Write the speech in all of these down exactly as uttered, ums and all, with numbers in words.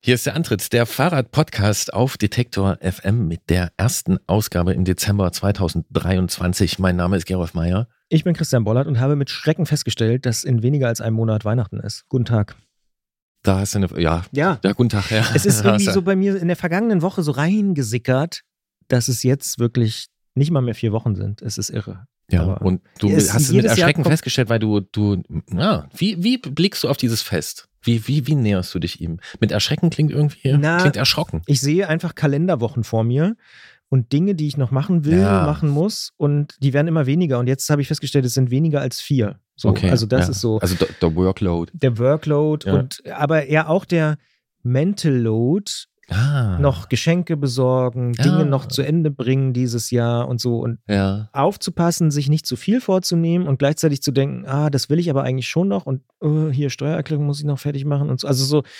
Hier ist der Antritt, der Fahrrad-Podcast auf Detektor F M mit der ersten Ausgabe im Dezember zweitausenddreiundzwanzig. Mein Name ist Gerolf Meyer. Ich bin Christian Bollert und habe mit Schrecken festgestellt, dass in weniger als einem Monat Weihnachten ist. Guten Tag. Da hast du eine, ja, ja. ja guten Tag. Ja. Es ist irgendwie so bei mir in der vergangenen Woche so reingesickert, dass es jetzt wirklich nicht mal mehr vier Wochen sind. Es ist irre. Ja, aber und du hast es mit Erschrecken festgestellt, weil du, du, ja, wie, wie blickst du auf dieses Fest? Wie, wie, wie näherst du dich ihm? Mit Erschrecken klingt irgendwie, Na, klingt erschrocken. Ich sehe einfach Kalenderwochen vor mir und Dinge, die ich noch machen will, ja. machen muss und die werden immer weniger und jetzt habe ich festgestellt, es sind weniger als vier. So, okay, also das ja. ist so. Also der Workload. Der Workload ja. und, aber eher auch der Mental Load. Ah. Noch Geschenke besorgen, ja. Dinge noch zu Ende bringen dieses Jahr und so und ja. aufzupassen, sich nicht zu viel vorzunehmen und gleichzeitig zu denken, ah, das will ich aber eigentlich schon noch und uh, hier Steuererklärung muss ich noch fertig machen und so. Also so,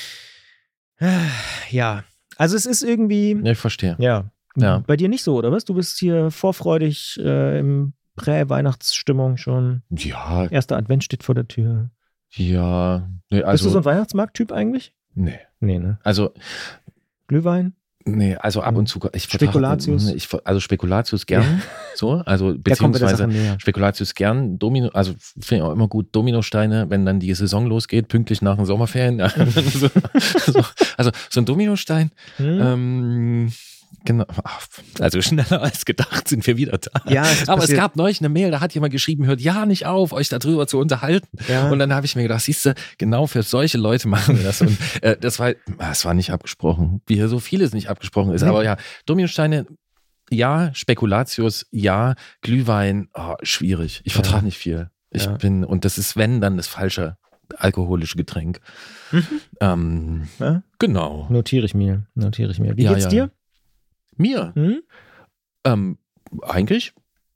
äh, ja. Also es ist irgendwie. Ja, ich verstehe. Ja. ja. Bei dir nicht so, oder was? Du bist hier vorfreudig äh, im Prä-Weihnachtsstimmung schon. Ja. Erster Advent steht vor der Tür. Ja. Nee, also, bist du so ein Weihnachtsmarkt-Typ eigentlich? Nee. Nee, ne? Also. Glühwein? Nee, also ab und zu. Ich Spekulatius? Ich, also Spekulatius gern. so, also beziehungsweise Spekulatius gern. Domino, also finde ich auch immer gut, Dominosteine, wenn dann die Saison losgeht, pünktlich nach den Sommerferien. so, so, also so ein Dominostein. Hm. Ähm, Genau, also schneller als gedacht sind wir wieder da. Ja, es aber passiert. Es gab neulich eine Mail, da hat jemand geschrieben, hört ja nicht auf, euch darüber zu unterhalten. Ja. Und dann habe ich mir gedacht, siehst du, genau für solche Leute machen wir das. Und äh, das war, das war nicht abgesprochen, wie hier so vieles nicht abgesprochen ist. Nee. Aber ja, Dominosteine, ja, Spekulatius, ja, Glühwein, oh, schwierig. Ich vertrage ja. nicht viel. Ich ja. bin, und das ist, wenn, dann das falsche alkoholische Getränk. Mhm. Ähm, ja? Genau. Notiere ich mir, notiere ich mir. Wie ja, geht's ja. dir? Mir? Hm? Ähm, eigentlich,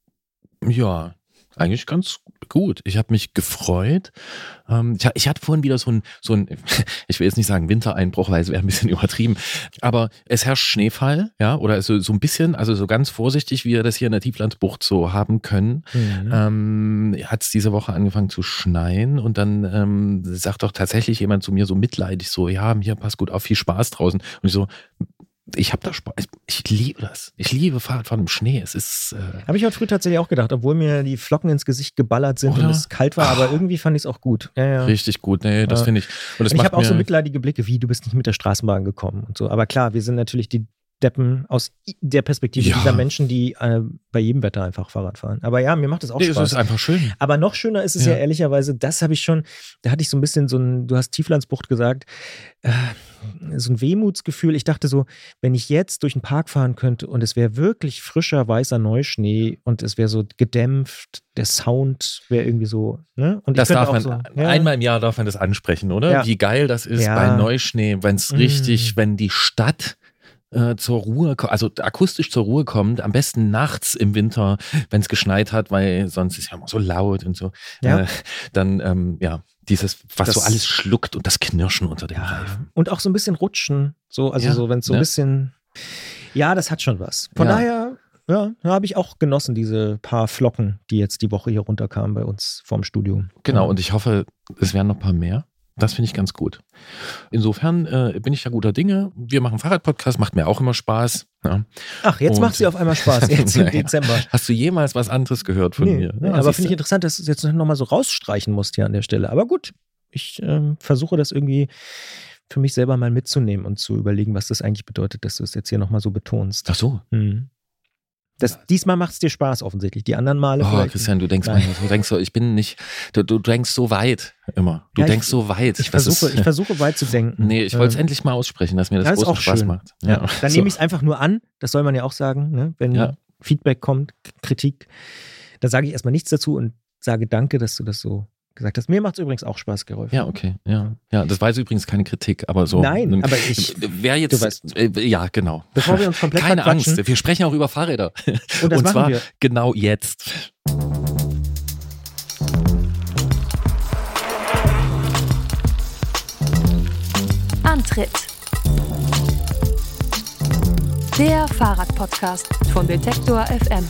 ja, eigentlich ganz gut. Ich habe mich gefreut. Ähm, ich, ich hatte vorhin wieder so ein, so ein, ich will jetzt nicht sagen Wintereinbruch, weil es wäre ein bisschen übertrieben, aber es herrscht Schneefall, ja, oder so, so ein bisschen, also so ganz vorsichtig, wie wir das hier in der Tieflandbucht so haben können, mhm. ähm, hat es diese Woche angefangen zu schneien und dann ähm, sagt doch tatsächlich jemand zu mir so mitleidig so, ja, hier, pass gut auf, viel Spaß draußen. Und ich so, Ich habe da Spaß. Ich liebe das. Ich liebe Fahrradfahren im Schnee. Es ist. Äh habe ich heute früh tatsächlich auch gedacht, obwohl mir die Flocken ins Gesicht geballert sind Oder? und es kalt war, aber irgendwie fand ich es auch gut. Ja, ja. Richtig gut. Nee, das ja. finde ich. Und, und ich habe auch so mitleidige Blicke, wie du bist nicht mit der Straßenbahn gekommen und so. Aber klar, wir sind natürlich die Deppen aus der Perspektive ja. dieser Menschen, die äh, bei jedem Wetter einfach Fahrrad fahren. Aber ja, mir macht das auch nee, Spaß. Das ist einfach schön. Aber noch schöner ist es ja, ja ehrlicherweise, das habe ich schon, da hatte ich so ein bisschen so ein, du hast Tieflandsbucht gesagt, äh, so ein Wehmutsgefühl. Ich dachte so, wenn ich jetzt durch den Park fahren könnte und es wäre wirklich frischer, weißer Neuschnee und es wäre so gedämpft, der Sound wäre irgendwie so, ne? Und das ich darf man, so, ja. einmal im Jahr darf man das ansprechen, oder? Ja. Wie geil das ist ja. bei Neuschnee, wenn es mm. richtig, wenn die Stadt zur Ruhe, also akustisch zur Ruhe kommt, am besten nachts im Winter, wenn es geschneit hat, weil sonst ist es ja immer so laut und so, ja. äh, dann, ähm, ja, dieses, was das, so alles schluckt und das Knirschen unter den ja. Reifen. Und auch so ein bisschen rutschen, so, also ja, so, wenn es so ne? ein bisschen, ja, das hat schon was. Von ja. daher, ja, habe ich auch genossen, diese paar Flocken, die jetzt die Woche hier runterkamen bei uns vorm Studio. Genau, ja. und ich hoffe, es werden noch ein paar mehr. Das finde ich ganz gut. Insofern äh, bin ich ja guter Dinge. Wir machen Fahrradpodcast, macht mir auch immer Spaß. Ja. Ach, jetzt macht sie auf einmal Spaß, jetzt im Dezember. Hast du jemals was anderes gehört von nee, mir? Nee, ja, aber finde ich interessant, dass du es jetzt nochmal so rausstreichen musst hier an der Stelle. Aber gut, ich ähm, versuche das irgendwie für mich selber mal mitzunehmen und zu überlegen, was das eigentlich bedeutet, dass du es jetzt hier nochmal so betonst. Ach so. Hm. Das, diesmal macht es dir Spaß offensichtlich. Die anderen Male oh, vielleicht. Christian, du denkst, manchmal, du denkst so, ich bin nicht, du, du denkst so weit immer. Du ja, denkst ich, so weit. Ich versuche, ist, ich versuche weit zu denken. Nee, ich wollte es ähm, endlich mal aussprechen, dass mir das, das großen Spaß schön. macht. Ja. Ja. Dann so. nehme ich es einfach nur an, das soll man ja auch sagen, ne? Wenn ja. Feedback kommt, Kritik, dann sage ich erstmal nichts dazu und sage danke, dass du das so gesagt hast. Mir macht es übrigens auch Spaß, Gerolf. Ja, okay. Ja, ja, das war jetzt übrigens keine Kritik, aber so. Nein, aber ich. Wer jetzt. Du weißt, äh, ja, genau. Bevor wir uns komplett keine Angst. Wir sprechen auch über Fahrräder. Und, das Und machen zwar wir. genau jetzt. Antritt. Der Fahrradpodcast von Detektor F M.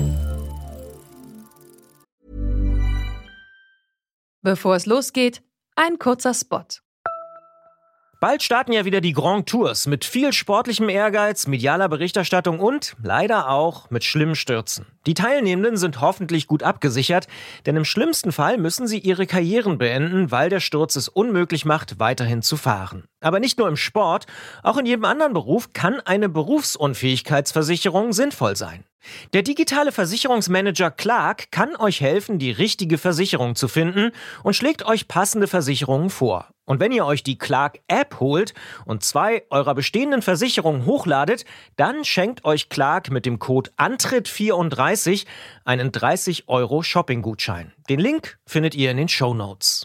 Bevor es losgeht, Ein kurzer Spot. Bald starten ja wieder die Grand Tours mit viel sportlichem Ehrgeiz, medialer Berichterstattung und leider auch mit schlimmen Stürzen. Die Teilnehmenden sind hoffentlich gut abgesichert, denn im schlimmsten Fall müssen sie ihre Karrieren beenden, weil der Sturz es unmöglich macht, weiterhin zu fahren. Aber nicht nur im Sport, auch in jedem anderen Beruf kann eine Berufsunfähigkeitsversicherung sinnvoll sein. Der digitale Versicherungsmanager Clark kann euch helfen, die richtige Versicherung zu finden und schlägt euch passende Versicherungen vor. Und wenn ihr euch die Clark-App holt und zwei eurer bestehenden Versicherungen hochladet, dann schenkt euch Clark mit dem Code Antritt vierunddreißig einen dreißig Euro Shopping-Gutschein. Den Link findet ihr in den Shownotes.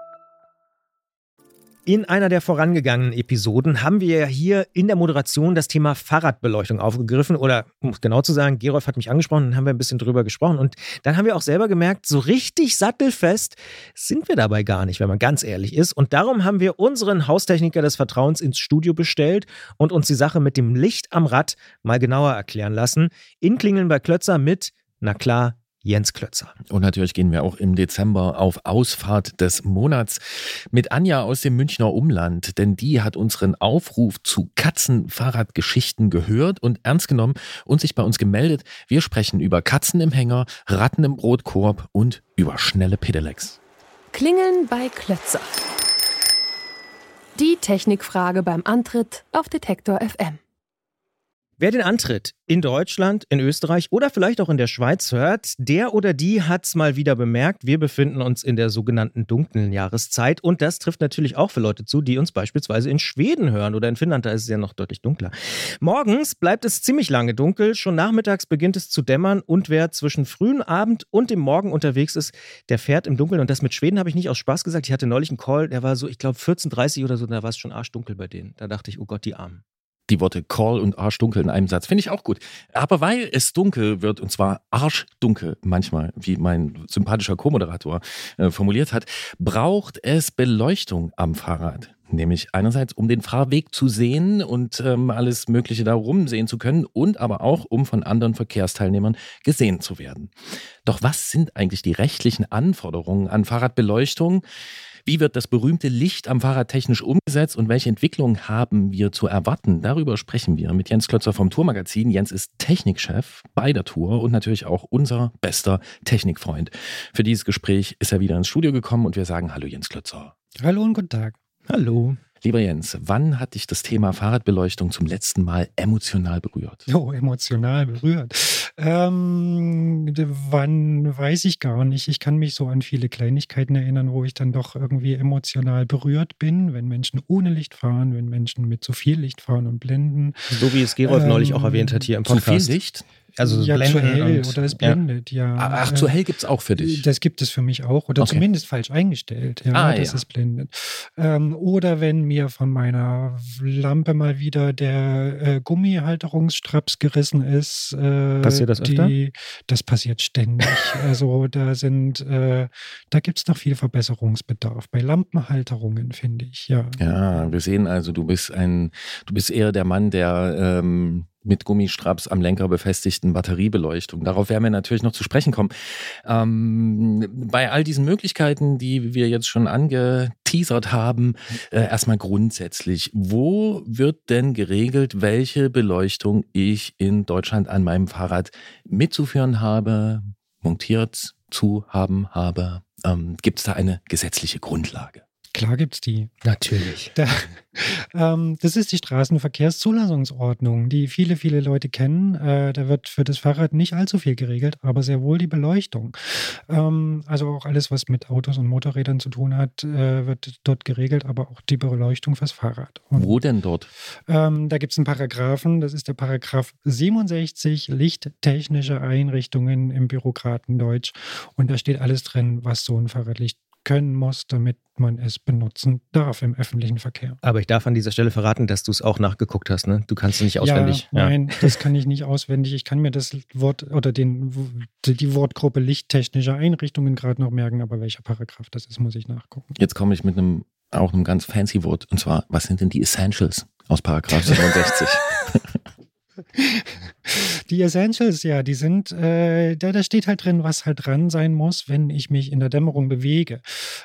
In einer der vorangegangenen Episoden haben wir ja hier in der Moderation das Thema Fahrradbeleuchtung aufgegriffen. Oder, um es genau zu sagen, Gerolf hat mich angesprochen, dann haben wir ein bisschen drüber gesprochen. Und dann haben wir auch selber gemerkt, so richtig sattelfest sind wir dabei gar nicht, wenn man ganz ehrlich ist. Und darum haben wir unseren Haustechniker des Vertrauens ins Studio bestellt und uns die Sache mit dem Licht am Rad mal genauer erklären lassen. In Klingeln bei Klötzer mit, na klar, Jens Klötzer. Und natürlich gehen wir auch im Dezember auf Ausfahrt des Monats mit Anja aus dem Münchner Umland, denn die hat unseren Aufruf zu Katzenfahrradgeschichten gehört und ernst genommen und sich bei uns gemeldet. Wir sprechen über Katzen im Hänger, Ratten im Brotkorb und über schnelle Pedelecs. Klingeln bei Klötzer. Die Technikfrage beim Antritt auf Detektor F M. Wer den Antritt in Deutschland, in Österreich oder vielleicht auch in der Schweiz hört, der oder die hat es mal wieder bemerkt. Wir befinden uns in der sogenannten dunklen Jahreszeit und das trifft natürlich auch für Leute zu, die uns beispielsweise in Schweden hören oder in Finnland, da ist es ja noch deutlich dunkler. Morgens bleibt es ziemlich lange dunkel, schon nachmittags beginnt es zu dämmern und wer zwischen frühen Abend und dem Morgen unterwegs ist, der fährt im Dunkeln. Und das mit Schweden habe ich nicht aus Spaß gesagt. Ich hatte neulich einen Call, der war so, ich glaube vierzehn Uhr dreißig oder so, da war es schon arschdunkel bei denen. Da dachte ich, oh Gott, die Armen. Die Worte Call und Arschdunkel in einem Satz finde ich auch gut. Aber weil es dunkel wird, und zwar arschdunkel manchmal, wie mein sympathischer Co-Moderator äh, formuliert hat, braucht es Beleuchtung am Fahrrad. Nämlich einerseits, um den Fahrweg zu sehen und ähm, alles Mögliche darum sehen zu können und aber auch, um von anderen Verkehrsteilnehmern gesehen zu werden. Doch was sind eigentlich die rechtlichen Anforderungen an Fahrradbeleuchtung? Wie wird das berühmte Licht am Fahrrad technisch umgesetzt und welche Entwicklungen haben wir zu erwarten? Darüber sprechen wir mit Jens Klötzer vom Tourmagazin. Jens ist Technikchef bei der Tour und natürlich auch unser bester Technikfreund. Für dieses Gespräch ist er wieder ins Studio gekommen und wir sagen Hallo Jens Klötzer. Hallo und guten Tag. Hallo. Lieber Jens, wann hat dich das Thema Fahrradbeleuchtung zum letzten Mal emotional berührt? Oh, emotional berührt. Ähm, wann, weiß ich gar nicht. Ich kann mich so an viele Kleinigkeiten erinnern, wo ich dann doch irgendwie emotional berührt bin, wenn Menschen ohne Licht fahren, wenn Menschen mit zu viel Licht fahren und blenden. So wie es Gerolf ähm, neulich auch erwähnt hat hier im Podcast. Zu viel Licht? Also ja, blenden zu hell und, oder es blendet, ja. ja. Ach, zu hell gibt es auch für dich? Das gibt es für mich auch. Oder okay. Zumindest falsch eingestellt, ja, ah, dass ja. es blendet. Ähm, oder wenn mir von meiner Lampe mal wieder der äh, Gummihalterungsstraps gerissen ist. Äh, passiert das öfter? Die, das passiert ständig. Also da sind, äh, da gibt es noch viel Verbesserungsbedarf. Bei Lampenhalterungen, finde ich, ja. Ja, wir sehen also, du bist ein, du bist eher der Mann, der ähm, mit Gummistraps am Lenker befestigten Batteriebeleuchtung. Darauf werden wir natürlich noch zu sprechen kommen. Ähm, bei all diesen Möglichkeiten, die wir jetzt schon angeteasert haben, äh, erstmal grundsätzlich, wo wird denn geregelt, welche Beleuchtung ich in Deutschland an meinem Fahrrad mitzuführen habe, montiert zu haben habe? Ähm, gibt es da eine gesetzliche Grundlage? Klar gibt's die. Natürlich. Da, ähm, das ist die Straßenverkehrszulassungsordnung, die viele, viele Leute kennen. Äh, da wird für das Fahrrad nicht allzu viel geregelt, aber sehr wohl die Beleuchtung. Ähm, also auch alles, was mit Autos und Motorrädern zu tun hat, äh, wird dort geregelt, aber auch die Beleuchtung fürs Fahrrad. Und, Wo denn dort? Ähm, da gibt es einen Paragraphen, das ist der Paragraph siebenundsechzig, lichttechnische Einrichtungen im Bürokratendeutsch. Und da steht alles drin, was so ein Fahrradlicht können muss, damit man es benutzen darf im öffentlichen Verkehr. Aber ich darf an dieser Stelle verraten, dass du es auch nachgeguckt hast, ne? Du kannst es nicht auswendig. Ja, nein, das kann ich nicht auswendig. Ich kann mir das Wort oder den, die Wortgruppe lichttechnische Einrichtungen gerade noch merken, aber welcher Paragraph das ist, muss ich nachgucken. Jetzt komme ich mit einem auch einem ganz fancy Wort, und zwar, was sind denn die Essentials aus Paragraph siebenundsechzig? Die Essentials, ja, die sind, äh, da, da steht halt drin, was halt dran sein muss, wenn ich mich in der Dämmerung bewege.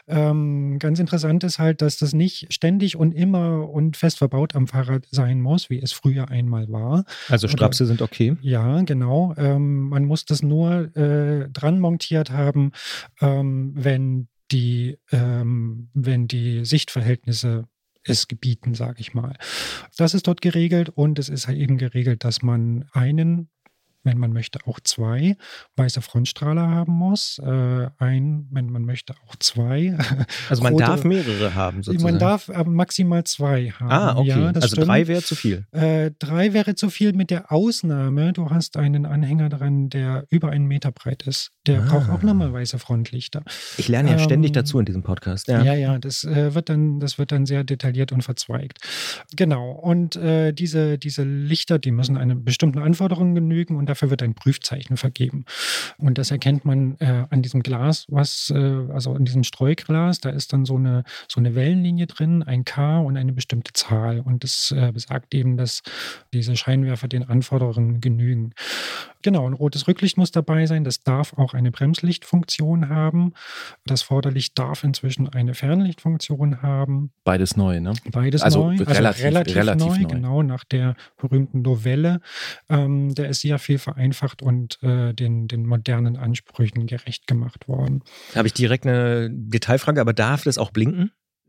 Ähm, ganz interessant ist halt, dass das nicht ständig und immer und fest verbaut am Fahrrad sein muss, wie es früher einmal war. Also Strapse Oder, sind okay? Ja, genau. Ähm, man muss das nur äh, dran montiert haben, ähm, wenn die, ähm, wenn die Sichtverhältnisse es gebieten, sage ich mal. Das ist dort geregelt und es ist halt eben geregelt, dass man einen, wenn man möchte, auch zwei weiße Frontstrahler haben muss. Äh, ein, wenn man möchte, auch zwei. Also man rote, darf mehrere haben sozusagen. Man darf äh, maximal zwei haben. Ah, okay. Ja, das also stimmt. drei wäre zu viel. Äh, drei wäre zu viel mit der Ausnahme, du hast einen Anhänger dran, der über einen Meter breit ist. Der Ah. braucht auch nochmal weiße Frontlichter. Ich lerne ja Ähm, ständig dazu in diesem Podcast. Ja, ja, ja das, äh, wird dann, das wird dann sehr detailliert und verzweigt. Genau. Und äh, diese, diese Lichter, die müssen einem bestimmten Anforderungen genügen und dafür wird ein Prüfzeichen vergeben. Und das erkennt man äh, an diesem Glas, was, äh, also in diesem Streuglas, da ist dann so eine, so eine Wellenlinie drin, ein K und eine bestimmte Zahl. Und das äh, besagt eben, dass diese Scheinwerfer den Anforderungen genügen. Genau, ein rotes Rücklicht muss dabei sein. Das darf auch eine Bremslichtfunktion haben. Das Vorderlicht darf inzwischen eine Fernlichtfunktion haben. Beides neu, ne? Beides Also neu, relativ- also relativ, relativ neu, neu. genau, nach der berühmten Novelle. Ähm, der ist sehr viel vereinfacht und äh, den, den modernen Ansprüchen gerecht gemacht worden. Da habe ich direkt eine Detailfrage, aber darf das auch blinken?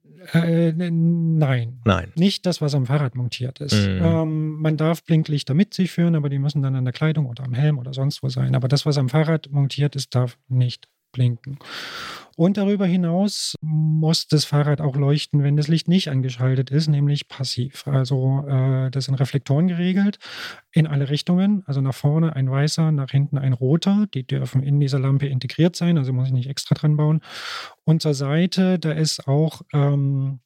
Äh, n- nein. Nein. Nicht das, was am Fahrrad montiert ist. Mhm. Ähm, man darf Blinklichter mit sich führen, aber die müssen dann an der Kleidung oder am Helm oder sonst wo sein. Aber das, was am Fahrrad montiert ist, darf nicht blinken. Und darüber hinaus muss das Fahrrad auch leuchten, wenn das Licht nicht angeschaltet ist, nämlich passiv. Also äh, das sind Reflektoren geregelt in alle Richtungen. Also nach vorne ein weißer, nach hinten ein roter. Die dürfen in dieser Lampe integriert sein, also muss ich nicht extra dran bauen. Und zur Seite, da ist auch ähm,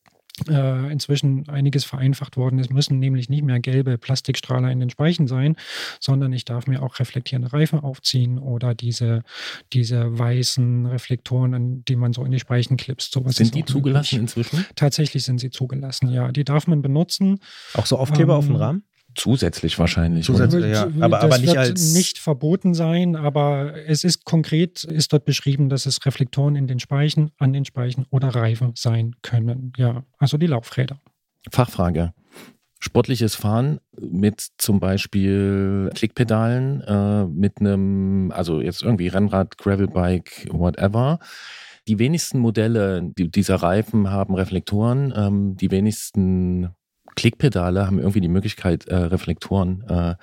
äh, inzwischen einiges vereinfacht worden. Es müssen nämlich nicht mehr gelbe Plastikstrahler in den Speichen sein, sondern ich darf mir auch reflektierende Reifen aufziehen oder diese, diese weißen Reflektoren, an die man so in die Speichen klipst. Sowas Sind ist die auch zugelassen möglich. inzwischen? Tatsächlich sind sie zugelassen, ja. Die darf man benutzen. Auch so Aufkleber Ähm, auf dem Rahmen? Zusätzlich wahrscheinlich. Zusätzlich. oder? Ja, Das aber- aber nicht wird als- nicht verboten sein, aber es ist konkret, ist dort beschrieben, dass es Reflektoren in den Speichen, an den Speichen oder Reifen sein können. Ja, also die Laufräder. Fachfrage. Sportliches Fahren mit zum Beispiel Klickpedalen, äh, mit einem, also jetzt irgendwie Rennrad, Gravelbike, whatever. Die wenigsten Modelle die, dieser Reifen haben Reflektoren, ähm, die wenigsten Klickpedale haben irgendwie die Möglichkeit, äh, Reflektoren äh,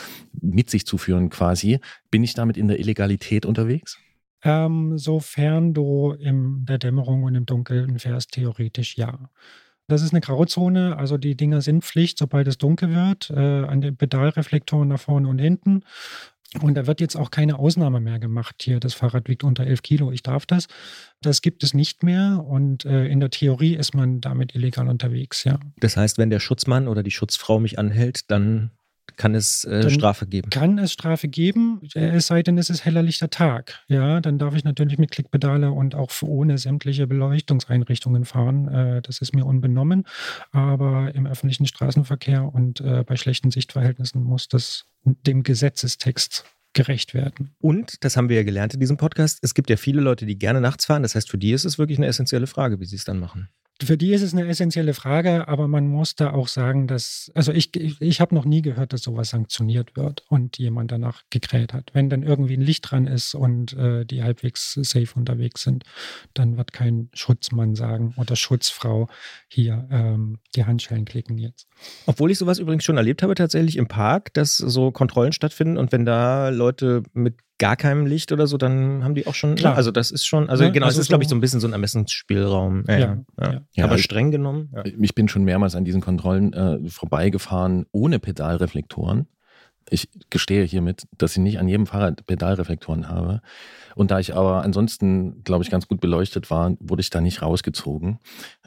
mit sich zu führen quasi. Bin ich damit in der Illegalität unterwegs? Ähm, sofern du in der Dämmerung und im Dunkeln fährst, theoretisch ja. Das ist eine Grauzone, also die Dinger sind Pflicht, sobald es dunkel wird, äh, an den Pedalreflektoren nach vorne und hinten. Und da wird jetzt auch keine Ausnahme mehr gemacht. Hier, das Fahrrad wiegt unter elf Kilo, ich darf das. Das gibt es nicht mehr und äh, in der Theorie ist man damit illegal unterwegs, ja. Das heißt, wenn der Schutzmann oder die Schutzfrau mich anhält, dann kann es äh, Dann Strafe geben. Kann es Strafe geben, es sei denn, es ist heller lichter Tag. Ja, dann darf ich natürlich mit Klickpedale und auch ohne sämtliche Beleuchtungseinrichtungen fahren. Äh, das ist mir unbenommen. Aber im öffentlichen Straßenverkehr und äh, bei schlechten Sichtverhältnissen muss das dem Gesetzestext gerecht werden. Und, das haben wir ja gelernt in diesem Podcast, es gibt ja viele Leute, die gerne nachts fahren. Das heißt, für die ist es wirklich eine essentielle Frage, wie sie es dann machen. Für die ist es eine essentielle Frage, aber man muss da auch sagen, dass, also ich, ich, ich habe noch nie gehört, dass sowas sanktioniert wird und jemand danach gekräht hat. Wenn dann irgendwie ein Licht dran ist und äh, die halbwegs safe unterwegs sind, dann wird kein Schutzmann sagen oder Schutzfrau hier ähm, die Handschellen klicken jetzt. Obwohl ich sowas übrigens schon erlebt habe, tatsächlich im Park, dass so Kontrollen stattfinden und wenn da Leute mit gar keinem Licht oder so, dann haben die auch schon, Klar. also das ist schon, also Ja, genau, also es ist so- glaube ich so ein bisschen so ein Ermessensspielraum. Ja, ja, ja. Ja, Aber ich- streng genommen, ja. Ich bin schon mehrmals an diesen Kontrollen äh, vorbeigefahren, ohne Pedalreflektoren. Ich gestehe hiermit, dass ich nicht an jedem Fahrrad Pedalreflektoren habe. Und da ich aber ansonsten, glaube ich, ganz gut beleuchtet war, wurde ich da nicht rausgezogen.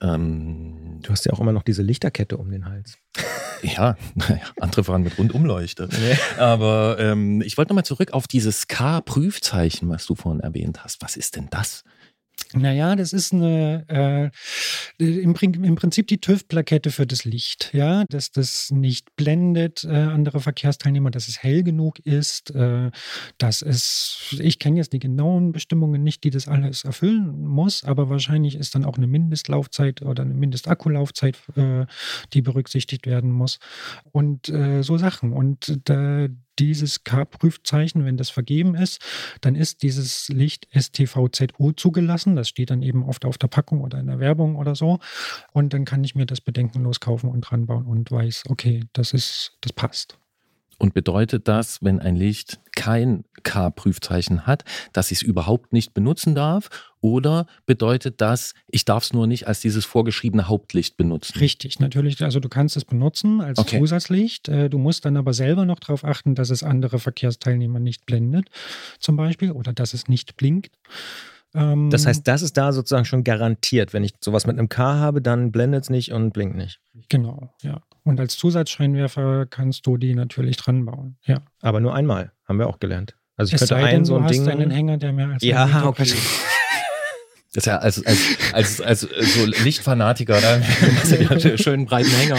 Ähm, Du hast ja auch immer noch diese Lichterkette um den Hals. ja, naja, andere fahren mit Rundumleuchte. Aber ähm, ich wollte nochmal zurück auf dieses K-Prüfzeichen, was du vorhin erwähnt hast. Was ist denn das? Naja, das ist eine äh, im, im Prinzip die TÜV-Plakette für das Licht, ja, dass das nicht blendet äh, andere Verkehrsteilnehmer, dass es hell genug ist, äh, dass es, ich kenne jetzt die genauen Bestimmungen nicht, die das alles erfüllen muss, aber wahrscheinlich ist dann auch eine Mindestlaufzeit oder eine Mindestakkulaufzeit, äh, die berücksichtigt werden muss und äh, so Sachen. Und äh, dieses K-Prüfzeichen, wenn das vergeben ist, dann ist dieses Licht S T V Z O zugelassen. Das steht dann eben oft auf der Packung oder in der Werbung oder so. Und dann kann ich mir das bedenkenlos kaufen und dran bauen und weiß, okay, das ist, das passt. Und bedeutet das, wenn ein Licht kein K-Prüfzeichen hat, dass ich es überhaupt nicht benutzen darf? Oder bedeutet das, ich darf es nur nicht als dieses vorgeschriebene Hauptlicht benutzen? Richtig, natürlich. Also du kannst es benutzen als Okay. Zusatzlicht. Du musst dann aber selber noch darauf achten, dass es andere Verkehrsteilnehmer nicht blendet, zum Beispiel, oder dass es nicht blinkt. Ähm, Das heißt, das ist da sozusagen schon garantiert. Wenn ich sowas mit einem K habe, dann blendet es nicht und blinkt nicht. Genau, ja. Und als Zusatzscheinwerfer kannst du die natürlich dran bauen, ja. Aber nur einmal, haben wir auch gelernt. Also ich Es könnte sei ein denn, so du ein hast Ding. einen Hänger, der mehr als Ja, einen Meter okay. groß ist. Das ist ja als, als, als, als so Lichtfanatiker, da machst du ja einen schönen breiten Hänger,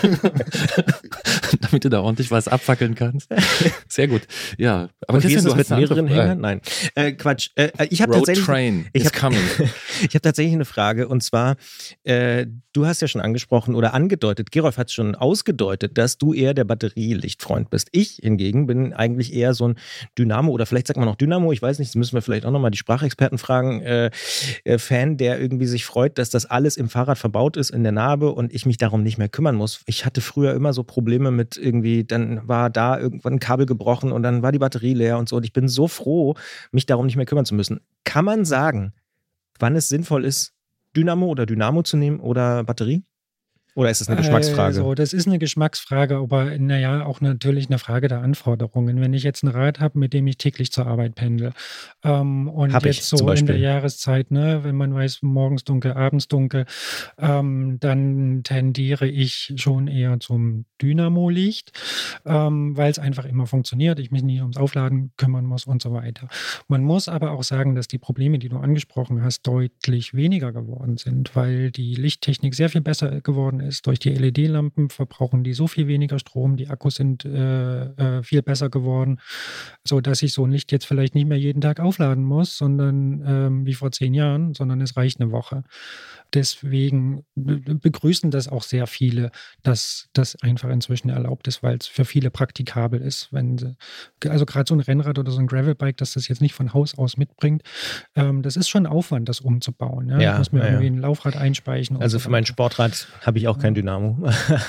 damit du da ordentlich was abfackeln kannst. Sehr gut. Ja, aber Und wie ist Christian, das du mit hast eine mehreren andere- Hängern? Nein. Äh, Quatsch. Äh, ich habe Road tatsächlich. Train ich is hab- coming. Ich habe tatsächlich eine Frage und zwar, äh, du hast ja schon angesprochen oder angedeutet, Gerolf hat es schon ausgedeutet, dass du eher der Batterielichtfreund bist. Ich hingegen bin eigentlich eher so ein Dynamo oder vielleicht sagt man auch Dynamo, ich weiß nicht, das müssen wir vielleicht auch nochmal die Sprachexperten fragen, äh, äh, Fan, der irgendwie sich freut, dass das alles im Fahrrad verbaut ist in der Narbe und ich mich darum nicht mehr kümmern muss. Ich hatte früher immer so Probleme mit irgendwie, dann war da irgendwann ein Kabel gebrochen und dann war die Batterie leer und so und ich bin so froh, mich darum nicht mehr kümmern zu müssen. Kann man sagen, wann es sinnvoll ist, Dynamo oder Dynamo zu nehmen oder Batterie? Oder ist das eine Geschmacksfrage? Also, das ist eine Geschmacksfrage, aber naja, auch natürlich eine Frage der Anforderungen. Wenn ich jetzt ein Rad habe, mit dem ich täglich zur Arbeit pendle ähm, und Hab ich, jetzt so zum in der Beispiel. Jahreszeit, ne, wenn man weiß, morgens dunkel, abends dunkel, ähm, dann tendiere ich schon eher zum Dynamo-Licht, ähm, weil es einfach immer funktioniert, ich mich nicht ums Aufladen kümmern muss und so weiter. Man muss aber auch sagen, dass die Probleme, die du angesprochen hast, deutlich weniger geworden sind, weil die Lichttechnik sehr viel besser geworden ist. Durch die L E D-Lampen verbrauchen die so viel weniger Strom, die Akkus sind äh, äh, viel besser geworden, sodass ich so ein Licht jetzt vielleicht nicht mehr jeden Tag aufladen muss, sondern ähm, wie vor zehn Jahren, sondern es reicht eine Woche. Deswegen be- begrüßen das auch sehr viele, dass das einfach inzwischen erlaubt ist, weil es für viele praktikabel ist. Wenn sie, also gerade so ein Rennrad oder so ein Gravelbike, dass das jetzt nicht von Haus aus mitbringt, ähm, das ist schon Aufwand, das umzubauen. Ja? Ja, ich muss mir ja, irgendwie ja. ein Laufrad einspeichen. und Also so für mein weiter. Sportrad habe ich auch kein Dynamo.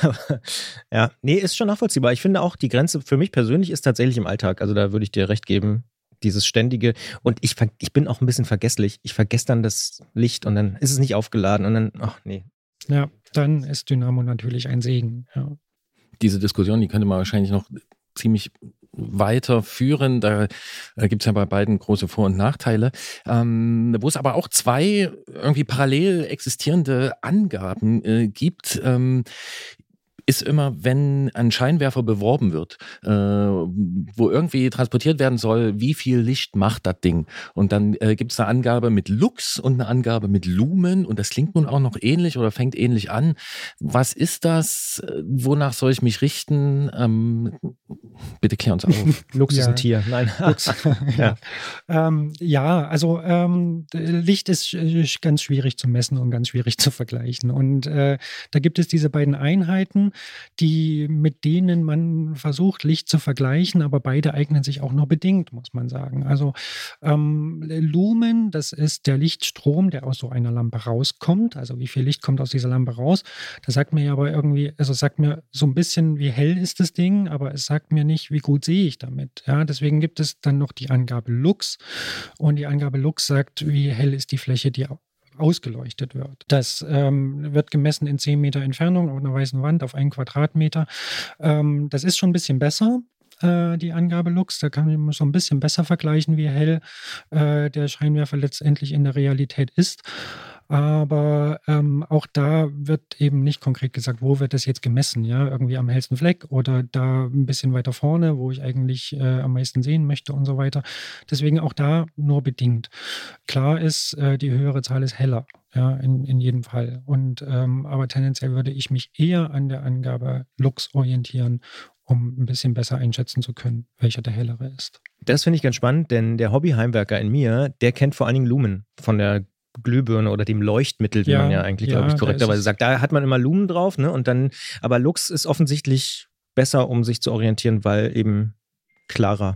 Ja, nee, ist schon nachvollziehbar. Ich finde auch, die Grenze für mich persönlich ist tatsächlich im Alltag. Also da würde ich dir recht geben. Dieses ständige. Und ich, ver- ich bin auch ein bisschen vergesslich. Ich vergesse dann das Licht und dann ist es nicht aufgeladen und dann, ach nee. Ja, dann ist Dynamo natürlich ein Segen. Ja. Diese Diskussion, die könnte man wahrscheinlich noch ziemlich weiter führen. Da äh, gibt es ja bei beiden große Vor- und Nachteile. Ähm, wo es aber auch zwei irgendwie parallel existierende Angaben äh, gibt, ähm, ist immer, wenn ein Scheinwerfer beworben wird, äh, wo irgendwie transportiert werden soll, wie viel Licht macht das Ding. Und dann äh, gibt es eine Angabe mit Lux und eine Angabe mit Lumen und das klingt nun auch noch ähnlich oder fängt ähnlich an. Was ist das? Wonach soll ich mich richten? Ähm, bitte klär uns auf. Lux ist Ja. ein Tier. Nein. Lux. Ja. ja. Ähm, ja, also ähm, Licht ist sch- ganz schwierig zu messen und ganz schwierig zu vergleichen. Und äh, da gibt es diese beiden Einheiten, die mit denen man versucht, Licht zu vergleichen, aber beide eignen sich auch nur bedingt, muss man sagen. Also ähm, Lumen, das ist der Lichtstrom, der aus so einer Lampe rauskommt. Also wie viel Licht kommt aus dieser Lampe raus? Das sagt mir ja aber irgendwie, also sagt mir so ein bisschen, wie hell ist das Ding, aber es sagt mir nicht, wie gut sehe ich damit. Ja, deswegen gibt es dann noch die Angabe Lux und die Angabe Lux sagt, wie hell ist die Fläche, die ausgeleuchtet wird. Das ähm, wird gemessen in zehn Meter Entfernung auf einer weißen Wand auf einen Quadratmeter. Ähm, das ist schon ein bisschen besser, äh, die Angabe Lux. Da kann man so ein bisschen besser vergleichen, wie hell äh, der Scheinwerfer letztendlich in der Realität ist. Aber ähm, auch da wird eben nicht konkret gesagt, wo wird das jetzt gemessen, ja, irgendwie am hellsten Fleck oder da ein bisschen weiter vorne, wo ich eigentlich äh, am meisten sehen möchte und so weiter. Deswegen auch da nur bedingt. Klar ist, äh, die höhere Zahl ist heller, ja, in, in jedem Fall. Und ähm, aber tendenziell würde ich mich eher an der Angabe Lux orientieren, um ein bisschen besser einschätzen zu können, welcher der hellere ist. Das finde ich ganz spannend, denn der Hobbyheimwerker in mir, der kennt vor allen Dingen Lumen von der Glühbirne oder dem Leuchtmittel, wie Ja, man ja eigentlich, ja, glaube ich, da korrekterweise ist es- sagt. Da hat man immer Lumen drauf, ne? Und dann, aber Lux ist offensichtlich besser, um sich zu orientieren, weil eben klarer.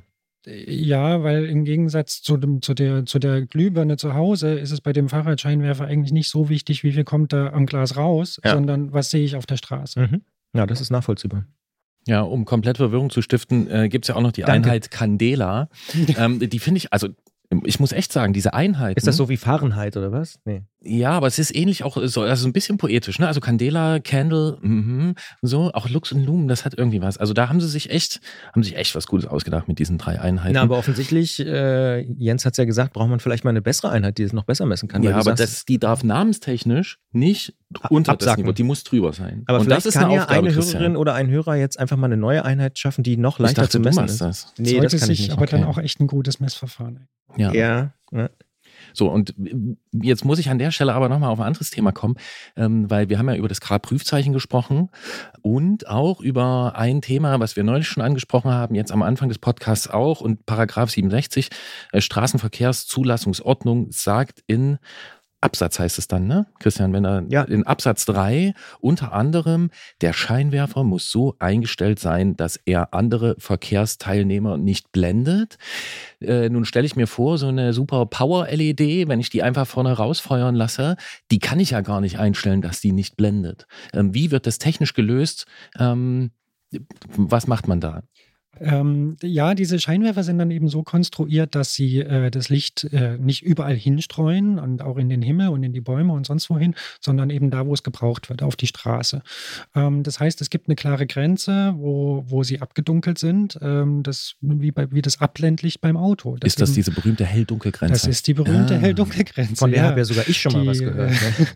Ja, weil im Gegensatz zu, dem, zu, der, zu der Glühbirne zu Hause ist es bei dem Fahrradscheinwerfer eigentlich nicht so wichtig, wie viel kommt da am Glas raus, Ja. sondern was sehe ich auf der Straße. Mhm. Ja, das ist nachvollziehbar. Ja, um komplett Verwirrung zu stiften, äh, gibt es ja auch noch die Danke. Einheit Candela. Ähm, die finde ich, also ich muss echt sagen, diese Einheiten. Ist das so wie Fahrenheit oder was? Nee. Ja, aber es ist ähnlich auch, so, also ein bisschen poetisch, ne? Also Candela, Candle, mhm, so, auch Lux und Lumen, das hat irgendwie was. Also da haben sie sich echt, haben sich echt was Gutes ausgedacht mit diesen drei Einheiten. Na, aber offensichtlich, äh, Jens hat es ja gesagt, braucht man vielleicht mal eine bessere Einheit, die es noch besser messen kann. weil ja, du aber sagst, das, die darf namenstechnisch nicht A- unter das absacken. Niveau, die muss drüber sein. aber und vielleicht das ist kann eine ja Aufgabe, eine Christian. Hörerin oder ein Hörer jetzt einfach mal eine neue Einheit schaffen, die noch Ich leichter dachte, zu du messen machst ist. das. Nee, Sollte das kann ich sich nicht. aber dann okay. auch echt ein gutes Messverfahren. Ja. Ja, ja. So, und jetzt muss ich an der Stelle aber nochmal auf ein anderes Thema kommen, ähm, weil wir haben ja über das K-Prüfzeichen gesprochen und auch über ein Thema, was wir neulich schon angesprochen haben, jetzt am Anfang des Podcasts auch, und Paragraph siebenundsechzig, äh, Straßenverkehrszulassungsordnung sagt in Absatz heißt es dann, ne? Christian, wenn er Ja. in Absatz drei unter anderem, der Scheinwerfer muss so eingestellt sein, dass er andere Verkehrsteilnehmer nicht blendet. Äh, nun stelle ich mir vor, so eine super Power-L E D, wenn ich die einfach vorne rausfeuern lasse, die kann ich ja gar nicht einstellen, dass die nicht blendet. Ähm, wie wird das technisch gelöst? Ähm, was macht man da? Ähm, ja, diese Scheinwerfer sind dann eben so konstruiert, dass sie äh, das Licht äh, nicht überall hinstreuen und auch in den Himmel und in die Bäume und sonst wohin, sondern eben da, wo es gebraucht wird, auf die Straße. Ähm, das heißt, es gibt eine klare Grenze, wo, wo sie abgedunkelt sind, ähm, das, wie, bei, wie das Abblendlicht beim Auto. Ist das eben, diese berühmte Hell-Dunkel-Grenze? Das ist die berühmte Ah. Hell-Dunkel-Grenze. Von der ja. habe ja sogar ich schon mal Die, was gehört. äh, Ne?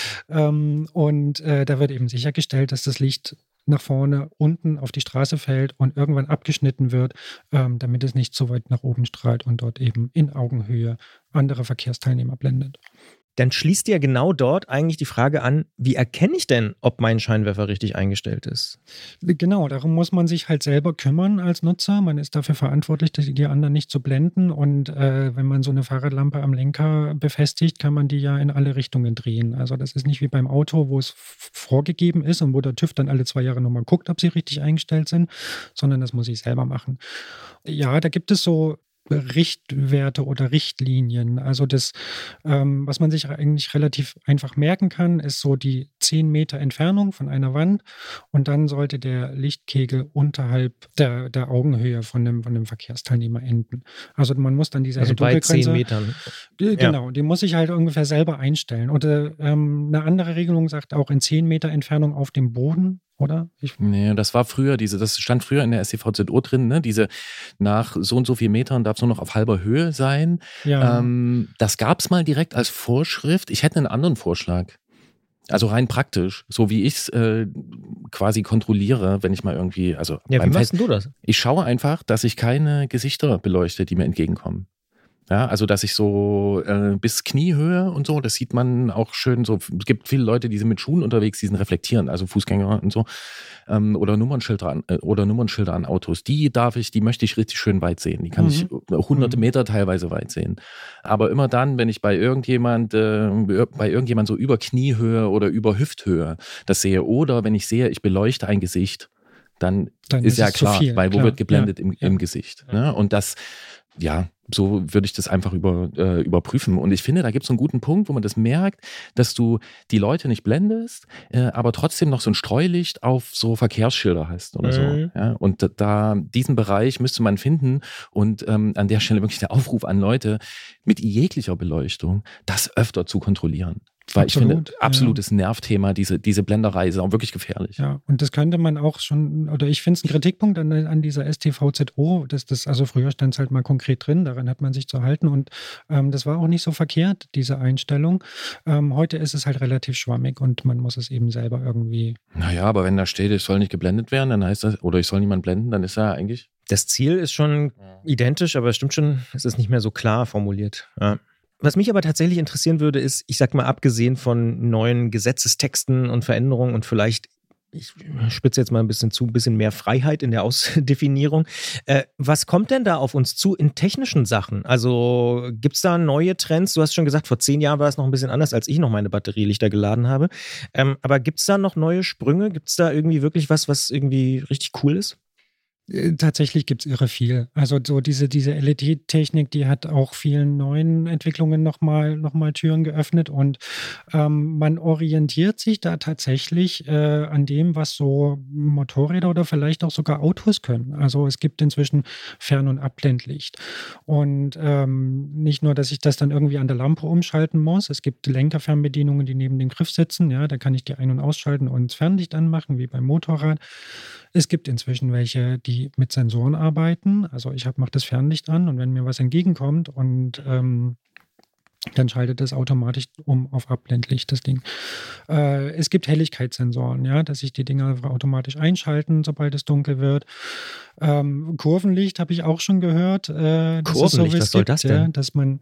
ähm, und äh, da wird eben sichergestellt, dass das Licht nach vorne, unten auf die Straße fällt und irgendwann abgeschnitten wird, ähm, damit es nicht so weit nach oben strahlt und dort eben in Augenhöhe andere Verkehrsteilnehmer blendet. Dann schließt ja genau dort eigentlich die Frage an, wie erkenne ich denn, ob mein Scheinwerfer richtig eingestellt ist? Genau, darum muss man sich halt selber kümmern als Nutzer. Man ist dafür verantwortlich, die anderen nicht zu blenden. Und äh, wenn man so eine Fahrradlampe am Lenker befestigt, kann man die ja in alle Richtungen drehen. Also das ist nicht wie beim Auto, wo es f- vorgegeben ist und wo der TÜV dann alle zwei Jahre nochmal guckt, ob sie richtig eingestellt sind, sondern das muss ich selber machen. Ja, da gibt es so Richtwerte oder Richtlinien. Also das, ähm, was man sich eigentlich relativ einfach merken kann, ist so die zehn Meter Entfernung von einer Wand und dann sollte der Lichtkegel unterhalb der, der Augenhöhe von dem, von dem Verkehrsteilnehmer enden. Also man muss dann diese Also bei Hell-Dunkel-Grenze- zehn Metern. G- Genau, die muss ich halt ungefähr selber einstellen. Oder ähm, eine andere Regelung sagt auch in zehn Meter Entfernung auf dem Boden, oder? Ich, Nee, das war früher, diese, das stand früher in der S T V Z O drin, ne? Diese nach so und so viel Metern darf es nur noch auf halber Höhe sein. ja, Ähm, das gab es mal direkt als Vorschrift. Ich hätte einen anderen Vorschlag. Also rein praktisch, so wie ich es äh, quasi kontrolliere, wenn ich mal irgendwie, also Ja, wie beim machst Fest, denn du das? ich schaue einfach, dass ich keine Gesichter beleuchte, die mir entgegenkommen. Ja, also dass ich so äh, bis Kniehöhe und so, das sieht man auch schön so. Es gibt viele Leute, die sind mit Schuhen unterwegs, die sind reflektieren, also Fußgänger und so. Ähm, oder Nummernschilder an, äh, oder Nummernschilder an Autos. Die darf ich, die möchte ich richtig schön weit sehen. Die kann Mhm. ich hunderte Mhm. Meter teilweise weit sehen. Aber immer dann, wenn ich bei irgendjemand, äh, bei irgendjemand so über Kniehöhe oder über Hüfthöhe das sehe, oder wenn ich sehe, ich beleuchte ein Gesicht, dann, dann ist ja es zu klar, viel, weil wo klar. wird geblendet Ja, im, ja. im Gesicht. Ne? Und das, ja, so würde ich das einfach über, äh, überprüfen. Und ich finde, da gibt es so einen guten Punkt, wo man das merkt, dass du die Leute nicht blendest, äh, aber trotzdem noch so ein Streulicht auf so Verkehrsschilder hast oder Mhm. so. Ja? Und da, da diesen Bereich müsste man finden und ähm, an der Stelle wirklich der Aufruf an Leute, mit jeglicher Beleuchtung das öfter zu kontrollieren. Weil ich Absolut, finde, absolutes Nervthema, diese, diese Blenderei ist auch wirklich gefährlich. Ja, und das könnte man auch schon, oder ich finde es ein Kritikpunkt an, an dieser S T V Z O, dass das, also früher stand es halt mal konkret konkret drin, daran hat man sich zu halten und ähm, das war auch nicht so verkehrt, diese Einstellung. Ähm, heute ist es halt relativ schwammig und man muss es eben selber irgendwie... Naja, aber wenn da steht, ich soll nicht geblendet werden, dann heißt das, oder ich soll niemand blenden, dann ist ja eigentlich... Das Ziel ist schon identisch, aber es stimmt schon, es ist nicht mehr so klar formuliert. Ja. Was mich aber tatsächlich interessieren würde, ist, ich sag mal, abgesehen von neuen Gesetzestexten und Veränderungen und vielleicht, ich spitze jetzt mal ein bisschen zu, ein bisschen mehr Freiheit in der Ausdefinierung. Äh, was kommt denn da auf uns zu in technischen Sachen? Also gibt es da neue Trends? Du hast schon gesagt, vor zehn Jahren war es noch ein bisschen anders, als ich noch meine Batterielichter geladen habe. Ähm, aber gibt es da noch neue Sprünge? Gibt es da irgendwie wirklich was, was irgendwie richtig cool ist? Tatsächlich gibt es irre viel. Also so diese, diese L E D-Technik, die hat auch vielen neuen Entwicklungen nochmal noch mal Türen geöffnet und ähm, man orientiert sich da tatsächlich äh, an dem, was so Motorräder oder vielleicht auch sogar Autos können. Also es gibt inzwischen Fern- und Abblendlicht und ähm, nicht nur, dass ich das dann irgendwie an der Lampe umschalten muss. Es gibt Lenkerfernbedienungen, die neben dem Griff sitzen. Ja, da kann ich die ein- und ausschalten und das Fernlicht anmachen, wie beim Motorrad. Es gibt inzwischen welche, die mit Sensoren arbeiten. Also ich mache das Fernlicht an und wenn mir was entgegenkommt und ähm, dann schaltet das automatisch um auf Abblendlicht, das Ding. Äh, es gibt Helligkeitssensoren, ja, dass sich die Dinger automatisch einschalten, sobald es dunkel wird. Ähm, Kurvenlicht habe ich auch schon gehört. Äh, Kurvenlicht, was soll das denn? Ja, dass man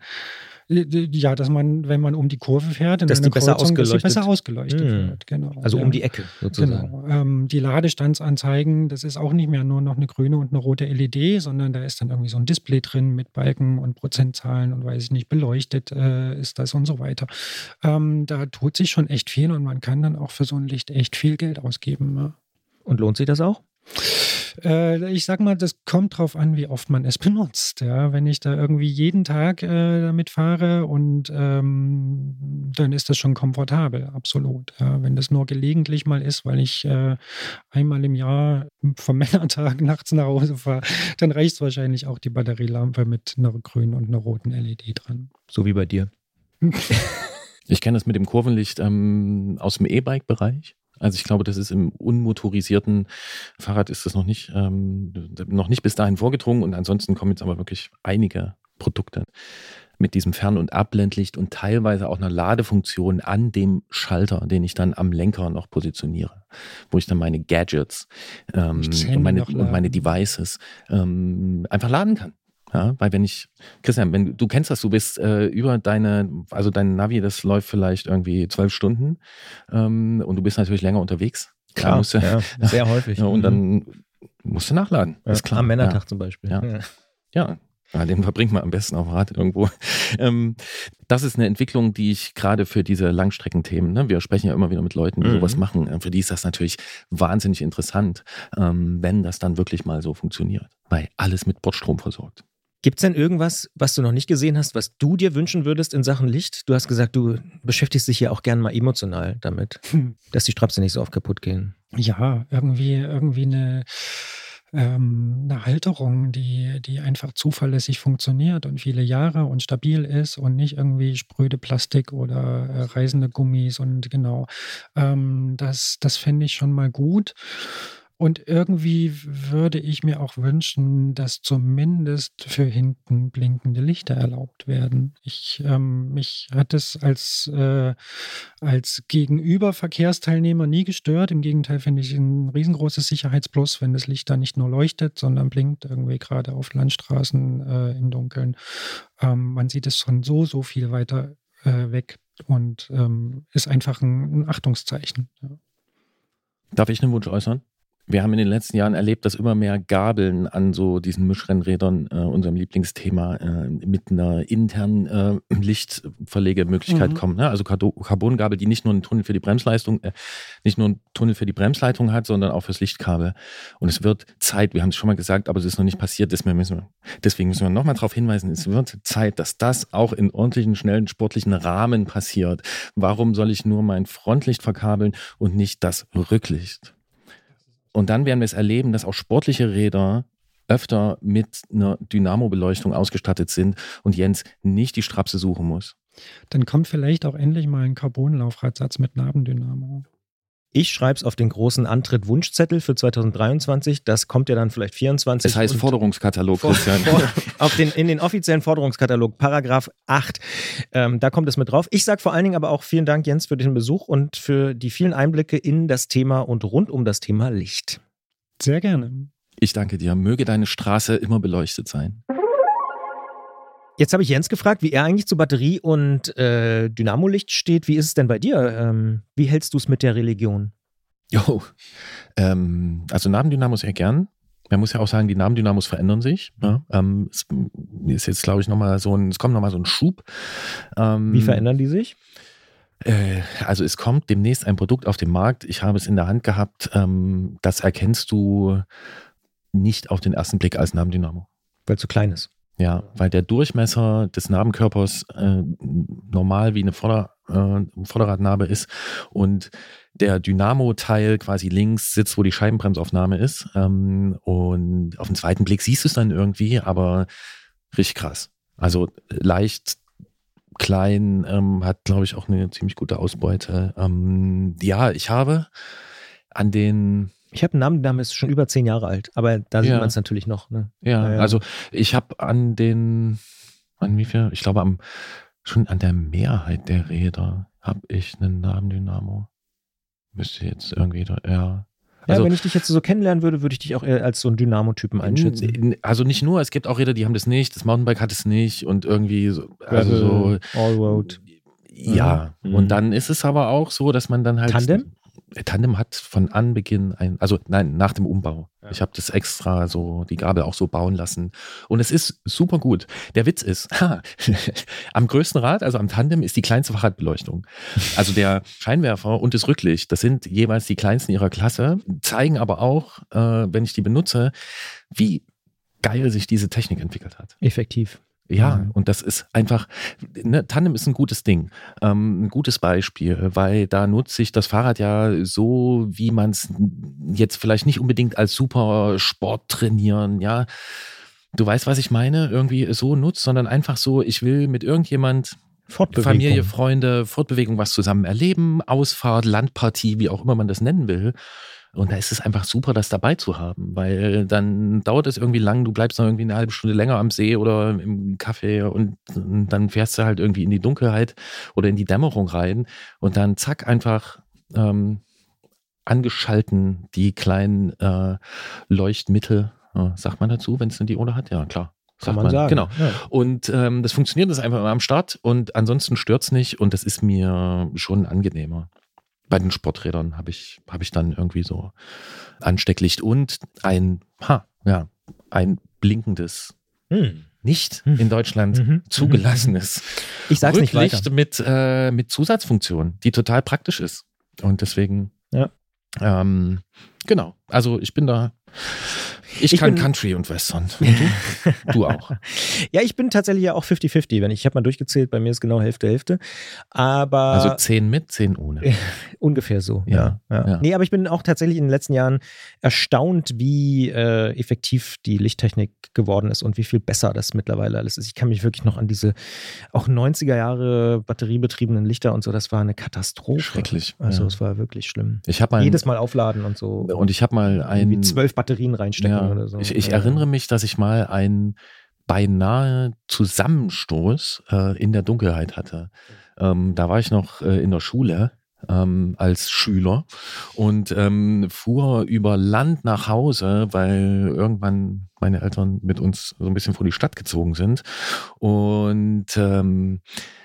Ja, dass man, wenn man um die Kurve fährt, in dass, eine die besser Kreuzung, dass sie besser ausgeleuchtet ausgeleuchtet hm. wird. Genau. Also ja. um die Ecke sozusagen. Genau. Ähm, die Ladestandsanzeigen, das ist auch nicht mehr nur noch eine grüne und eine rote L E D, sondern da ist dann irgendwie so ein Display drin mit Balken und Prozentzahlen und weiß ich nicht, beleuchtet äh, ist das und so weiter. Ähm, da tut sich schon echt viel und man kann dann auch für so ein Licht echt viel Geld ausgeben. Ne? Und lohnt sich das auch? Äh, ich sag mal, das kommt drauf an, wie oft man es benutzt. Ja? Wenn ich da irgendwie jeden Tag äh, damit fahre und ähm, dann ist das schon komfortabel, absolut. Ja? Wenn das nur gelegentlich mal ist, weil ich äh, einmal im Jahr vom Männertag nachts nach Hause fahre, dann reicht es wahrscheinlich auch die Batterielampe mit einer grünen und einer roten L E D dran. So wie bei dir. Ich kenne das mit dem Kurvenlicht ähm, aus dem E-Bike-Bereich. Also ich glaube, das ist im unmotorisierten Fahrrad ist das noch nicht, ähm, noch nicht bis dahin vorgedrungen und ansonsten kommen jetzt aber wirklich einige Produkte mit diesem Fern- und Abblendlicht und teilweise auch einer Ladefunktion an dem Schalter, den ich dann am Lenker noch positioniere, wo ich dann meine Gadgets ähm, und, meine, und meine Devices ähm, einfach laden kann. Ja, weil wenn ich, Christian, wenn du kennst das, du bist äh, über deine, also dein Navi, das läuft vielleicht irgendwie zwölf Stunden ähm, und du bist natürlich länger unterwegs. Klar, musst du, ja, sehr häufig. Ja, und dann musst du nachladen. Ja, ist klar. Am Männertag ja. zum Beispiel. Ja, ja. ja. ja den verbringt man am besten auf dem Rad irgendwo. Ähm, das ist eine Entwicklung, die ich gerade für diese Langstreckenthemen, ne, wir sprechen ja immer wieder mit Leuten, die mhm. sowas machen, für die ist das natürlich wahnsinnig interessant, ähm, wenn das dann wirklich mal so funktioniert, weil alles mit Bordstrom versorgt. Gibt es denn irgendwas, was du noch nicht gesehen hast, was du dir wünschen würdest in Sachen Licht? Du hast gesagt, du beschäftigst dich ja auch gern mal emotional damit, hm. dass die Strapse nicht so oft kaputt gehen. Ja, irgendwie, irgendwie eine, ähm, eine Halterung, die, die einfach zuverlässig funktioniert und viele Jahre und stabil ist und nicht irgendwie spröde Plastik oder äh, reißende Gummis und genau. Ähm, das das fände ich schon mal gut. Und irgendwie würde ich mir auch wünschen, dass zumindest für hinten blinkende Lichter erlaubt werden. Ich, ähm, mich hat es als, äh, als Gegenüber-Verkehrsteilnehmer nie gestört. Im Gegenteil finde ich ein riesengroßes Sicherheitsplus, wenn das Licht da nicht nur leuchtet, sondern blinkt irgendwie gerade auf Landstraßen äh, im Dunkeln. Ähm, man sieht es schon so, so viel weiter äh, weg und ähm, ist einfach ein, ein Achtungszeichen. Ja. Darf ich einen Wunsch äußern? Wir haben in den letzten Jahren erlebt, dass immer mehr Gabeln an so diesen Mischrennrädern, äh, unserem Lieblingsthema, äh, mit einer internen äh, Lichtverlegemöglichkeit mhm. kommen. Ne? Also Carbongabel, die nicht nur einen Tunnel für die Bremsleistung, äh, nicht nur einen Tunnel für die Bremsleitung hat, sondern auch fürs Lichtkabel. Und es wird Zeit, wir haben es schon mal gesagt, aber es ist noch nicht passiert, deswegen müssen wir, deswegen müssen wir nochmal darauf hinweisen, es wird Zeit, dass das auch in ordentlichen, schnellen, sportlichen Rahmen passiert. Warum soll ich nur mein Frontlicht verkabeln und nicht das Rücklicht? Und dann werden wir es erleben, dass auch sportliche Räder öfter mit einer Dynamo-Beleuchtung ausgestattet sind und Jens nicht die Strapse suchen muss. Dann kommt vielleicht auch endlich mal ein Carbon-Laufradsatz mit Nabendynamo. Ich schreibe es auf den großen Antritt-Wunschzettel für zwanzig dreiundzwanzig. Das kommt ja dann vielleicht vierundzwanzig. Das heißt Forderungskatalog, vor, Christian. Vor, auf den, in den offiziellen Forderungskatalog, Paragraph acht. Ähm, da kommt es mit drauf. Ich sage vor allen Dingen aber auch vielen Dank, Jens, für den Besuch und für die vielen Einblicke in das Thema und rund um das Thema Licht. Sehr gerne. Ich danke dir. Möge deine Straße immer beleuchtet sein. Jetzt habe ich Jens gefragt, wie er eigentlich zu Batterie und äh, Dynamolicht steht. Wie ist es denn bei dir? Ähm, wie hältst du es mit der Religion? Jo, ähm, also Nabendynamos sehr gern. Man muss ja auch sagen, die Nabendynamos verändern sich. Ne? Ähm, es ist jetzt, glaube ich, nochmal so ein, es kommt nochmal so ein Schub. Ähm, Wie verändern die sich? Äh, also es kommt demnächst ein Produkt auf den Markt. Ich habe es in der Hand gehabt. Ähm, das erkennst du nicht auf den ersten Blick als Nabendynamo. Weil es zu klein ist. Ja, weil der Durchmesser des Narbenkörpers äh, normal wie eine Vorder-, äh, Vorderradnabe ist und der Dynamo-Teil quasi links sitzt, wo die Scheibenbremsaufnahme ist. Ähm, und auf den zweiten Blick siehst du es dann irgendwie, aber richtig krass. Also leicht klein, ähm, hat, glaube ich, auch eine ziemlich gute Ausbeute. Ähm, ja, ich habe an den... Ich habe einen Namen, der ist schon über zehn Jahre alt, aber da sieht Ja. man es natürlich noch. Ne? Ja, Ja, ja. also ich habe an den, an wie viel? Ich glaube am schon an der Mehrheit der Räder habe ich einen Nabendynamo. Müsste jetzt irgendwie da, ja. Ja, Also, wenn ich dich jetzt so kennenlernen würde, würde ich dich auch eher als so einen Dynamo-Typen einschätzen. also nicht nur, es gibt auch Räder, die haben das nicht, das Mountainbike hat es nicht und irgendwie so, also so, Allroad. ja. Mhm. Und dann ist es aber auch so, dass man dann halt Tandem? Tandem hat von Anbeginn ein, also nein, nach dem Umbau. Ja. Ich habe das extra so, die Gabel auch so bauen lassen. Und es ist super gut. Der Witz ist, ha, am größten Rad, also am Tandem, ist die kleinste Fahrradbeleuchtung. Also der Scheinwerfer und das Rücklicht, das sind jeweils die kleinsten ihrer Klasse, zeigen aber auch, äh, wenn ich die benutze, wie geil sich diese Technik entwickelt hat. Effektiv. Ja, Mhm. und das ist einfach, ne, Tandem ist ein gutes Ding, ähm, ein gutes Beispiel, weil da nutze ich das Fahrrad ja so, wie man es jetzt vielleicht nicht unbedingt als Supersport trainieren, ja. Du weißt, was ich meine, irgendwie so nutzt, sondern einfach so, ich will mit irgendjemand, Fortbewegung. Familie, Freunde, Fortbewegung, was zusammen erleben, Ausfahrt, Landpartie, wie auch immer man das nennen will. Und da ist es einfach super, das dabei zu haben, weil dann dauert es irgendwie lang, du bleibst noch irgendwie eine halbe Stunde länger am See oder im Café und, und dann fährst du halt irgendwie in die Dunkelheit oder in die Dämmerung rein und dann zack einfach ähm, angeschalten die kleinen äh, Leuchtmittel, äh, sagt man dazu, wenn es eine Diode hat? Ja, klar. Kann Sagt man man, sagen. genau. Ja. Und ähm, das funktioniert, das ist einfach am Start und ansonsten stört es nicht und das ist mir schon angenehmer. Bei den Sporträdern habe ich, hab ich dann irgendwie so Anstecklicht und ein, ha, ja, ein blinkendes, Hm. nicht Hm. in Deutschland Mhm. zugelassenes Ich sag's nicht weiter. Rücklicht mit, äh, mit Zusatzfunktion, die total praktisch ist. Und deswegen, Ja. ähm, genau, also ich bin da, ich, Ich kann bin- Country und Western. Und du? Du auch. Ja, ich bin tatsächlich ja auch fünfzig fünfzig. Wenn ich, ich habe mal durchgezählt, bei mir ist genau Hälfte, Hälfte. Aber Also zehn mit, zehn ohne. ungefähr so. Ja, Ja, ja. ja. Nee, aber ich bin auch tatsächlich in den letzten Jahren erstaunt, wie äh, effektiv die Lichttechnik geworden ist und wie viel besser das mittlerweile alles ist. Ich kann mich wirklich noch an diese auch neunziger Jahre batteriebetriebenen Lichter und so, das war eine Katastrophe. Schrecklich. Also ja. es war wirklich schlimm. Ich habe mal Jedes Mal aufladen und so. und ich habe mal irgendwie ein zwölf Batterien reinstecken Ja, oder so. ich, ich Ja. erinnere mich, dass ich mal einen beinahe Zusammenstoß äh, in der Dunkelheit hatte. Ähm, da war ich noch äh, in der Schule ähm, als Schüler und ähm, fuhr über Land nach Hause, weil irgendwann meine Eltern mit uns so ein bisschen vor die Stadt gezogen sind. Und ähm,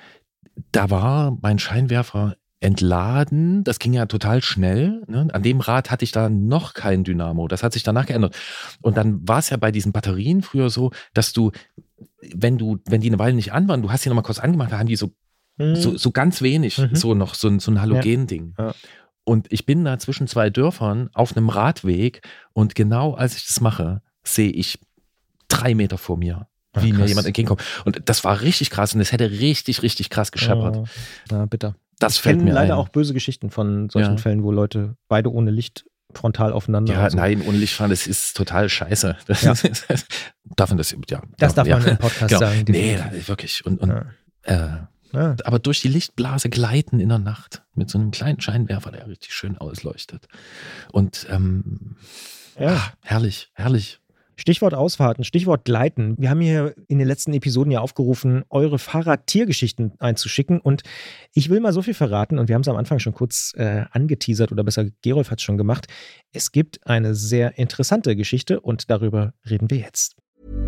da war mein Scheinwerfer entladen, das ging ja total schnell. Ne? An dem Rad hatte ich da noch kein Dynamo, das hat sich danach geändert. Und dann war es ja bei diesen Batterien früher so, dass du, wenn du, wenn die eine Weile nicht an waren, du hast die nochmal kurz angemacht, da haben die so, Hm. so, so ganz wenig, Mhm. so noch so ein, so ein Halogen-Ding. Ja. Und ich bin da zwischen zwei Dörfern auf einem Radweg und genau als ich das mache, sehe ich drei Meter vor mir, Ah, wie mir krass. jemand entgegenkommt. Und das war richtig krass und es hätte richtig, richtig krass gescheppert. Oh, ja, bitter. Das Ich fällt kenne mir leider ein. auch böse Geschichten von solchen Ja. Fällen, wo Leute beide ohne Licht frontal aufeinander. Ja, und so. nein, ohne Lichtfahren, das ist total scheiße. Das Ja. darf man das, ja. Das darf ja. man im Podcast Genau. sagen. Nee, definitiv. da- wirklich. Und, und Ja. äh, Ah. Aber durch die Lichtblase gleiten in der Nacht mit so einem kleinen Scheinwerfer, der richtig schön ausleuchtet. Und ähm, Ja. ach, herrlich, herrlich. Stichwort Ausfahrten, Stichwort Gleiten. Wir haben hier in den letzten Episoden ja aufgerufen, eure Fahrradtiergeschichten einzuschicken. Und ich will mal so viel verraten, und wir haben es am Anfang schon kurz äh, angeteasert, oder besser, Gerolf hat es schon gemacht. Es gibt eine sehr interessante Geschichte und darüber reden wir jetzt.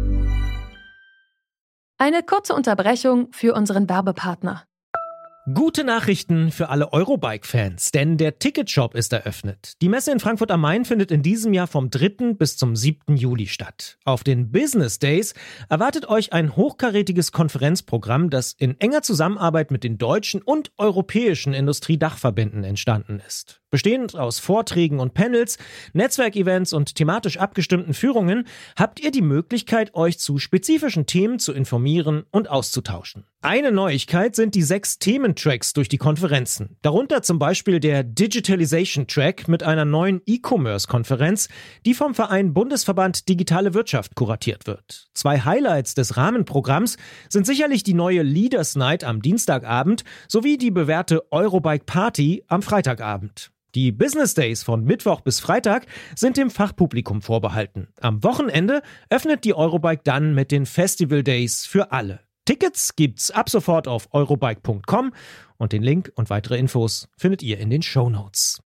Eine kurze Unterbrechung für unseren Werbepartner. Gute Nachrichten für alle Eurobike-Fans, denn der Ticketshop ist eröffnet. Die Messe in Frankfurt am Main findet in diesem Jahr vom dritten bis zum siebten Juli statt. Auf den Business Days erwartet euch ein hochkarätiges Konferenzprogramm, das in enger Zusammenarbeit mit den deutschen und europäischen Industriedachverbänden entstanden ist. Bestehend aus Vorträgen und Panels, Netzwerkevents und thematisch abgestimmten Führungen habt ihr die Möglichkeit, euch zu spezifischen Themen zu informieren und auszutauschen. Eine Neuigkeit sind die sechs Thementracks durch die Konferenzen. Darunter zum Beispiel der Digitalization Track mit einer neuen E-Commerce-Konferenz, die vom Verein Bundesverband Digitale Wirtschaft kuratiert wird. Zwei Highlights des Rahmenprogramms sind sicherlich die neue Leaders Night am Dienstagabend sowie die bewährte Eurobike Party am Freitagabend. Die Business Days von Mittwoch bis Freitag sind dem Fachpublikum vorbehalten. Am Wochenende öffnet die Eurobike dann mit den Festival Days für alle. Tickets gibt's ab sofort auf eurobike punkt com und den Link und weitere Infos findet ihr in den Shownotes.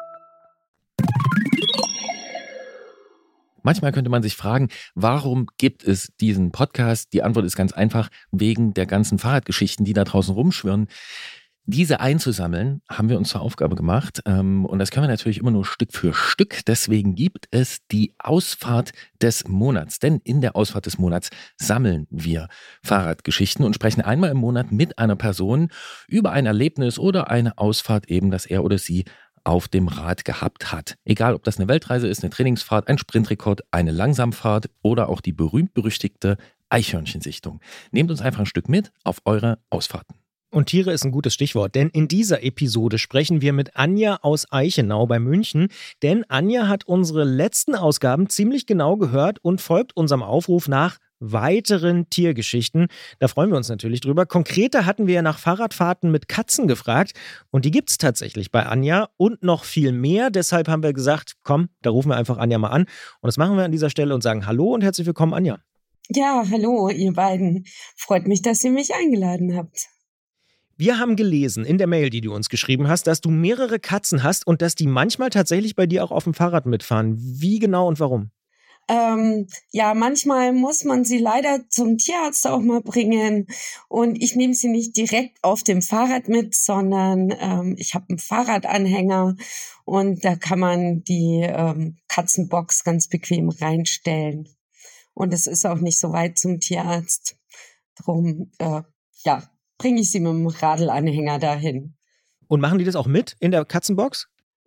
Manchmal könnte man sich fragen, warum gibt es diesen Podcast? Die Antwort ist ganz einfach, wegen der ganzen Fahrradgeschichten, die da draußen rumschwirren. Diese einzusammeln, haben wir uns zur Aufgabe gemacht, ähm, und das können wir natürlich immer nur Stück für Stück. Deswegen gibt es die Ausfahrt des Monats, denn in der Ausfahrt des Monats sammeln wir Fahrradgeschichten und sprechen einmal im Monat mit einer Person über ein Erlebnis oder eine Ausfahrt eben, das er oder sie auf dem Rad gehabt hat. Egal, ob das eine Weltreise ist, eine Trainingsfahrt, ein Sprintrekord, eine Langsamfahrt oder auch die berühmt-berüchtigte Eichhörnchensichtung. Nehmt uns einfach ein Stück mit auf eure Ausfahrten. Und Tiere ist ein gutes Stichwort, denn in dieser Episode sprechen wir mit Anja aus Eichenau bei München, denn Anja hat unsere letzten Ausgaben ziemlich genau gehört und folgt unserem Aufruf nach weiteren Tiergeschichten. Da freuen wir uns natürlich drüber. Konkreter hatten wir nach Fahrradfahrten mit Katzen gefragt und die gibt's tatsächlich bei Anja und noch viel mehr. Deshalb haben wir gesagt, komm, da rufen wir einfach Anja mal an und das machen wir an dieser Stelle und sagen Hallo und herzlich willkommen, Anja. Ja, hallo ihr beiden. Freut mich, dass ihr mich eingeladen habt. Wir haben gelesen in der Mail, die du uns geschrieben hast, dass du mehrere Katzen hast und dass die manchmal tatsächlich bei dir auch auf dem Fahrrad mitfahren. Wie genau und warum? Ähm, ja, manchmal muss man sie leider zum Tierarzt auch mal bringen und ich nehme sie nicht direkt auf dem Fahrrad mit, sondern ähm, ich habe einen Fahrradanhänger und da kann man die ähm, Katzenbox ganz bequem reinstellen. Und es ist auch nicht so weit zum Tierarzt. Drum, äh, ja, bringe ich sie mit dem Radlanhänger dahin. Und machen die das auch mit in der Katzenbox?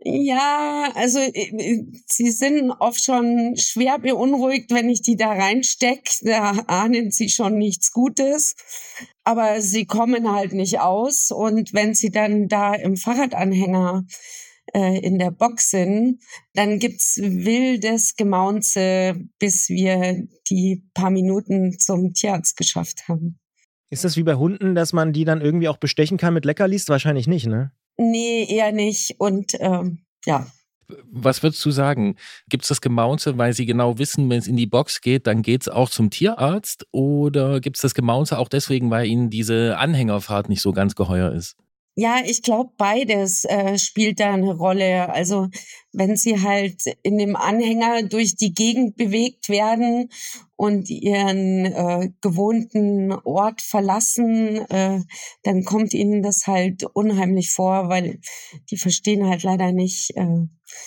Ja, also äh, sie sind oft schon schwer beunruhigt, wenn ich die da reinstecke. Da ahnen sie schon nichts Gutes. Aber sie kommen halt nicht aus. Und wenn sie dann da im Fahrradanhänger äh, in der Box sind, dann gibt's wildes Gemaunze, bis wir die paar Minuten zum Tierarzt geschafft haben. Ist das wie bei Hunden, dass man die dann irgendwie auch bestechen kann mit Leckerlis? Wahrscheinlich nicht, ne? Nee, eher nicht. Und ähm, ja. Was würdest du sagen? Gibt es das Gemaunze, weil sie genau wissen, wenn es in die Box geht, dann geht es auch zum Tierarzt? Oder gibt es das Gemaunze auch deswegen, weil ihnen diese Anhängerfahrt nicht so ganz geheuer ist? Ja, ich glaube, beides äh, spielt da eine Rolle. Also wenn sie halt in dem Anhänger durch die Gegend bewegt werden und ihren äh, gewohnten Ort verlassen, äh, dann kommt ihnen das halt unheimlich vor, weil die verstehen halt leider nicht, äh,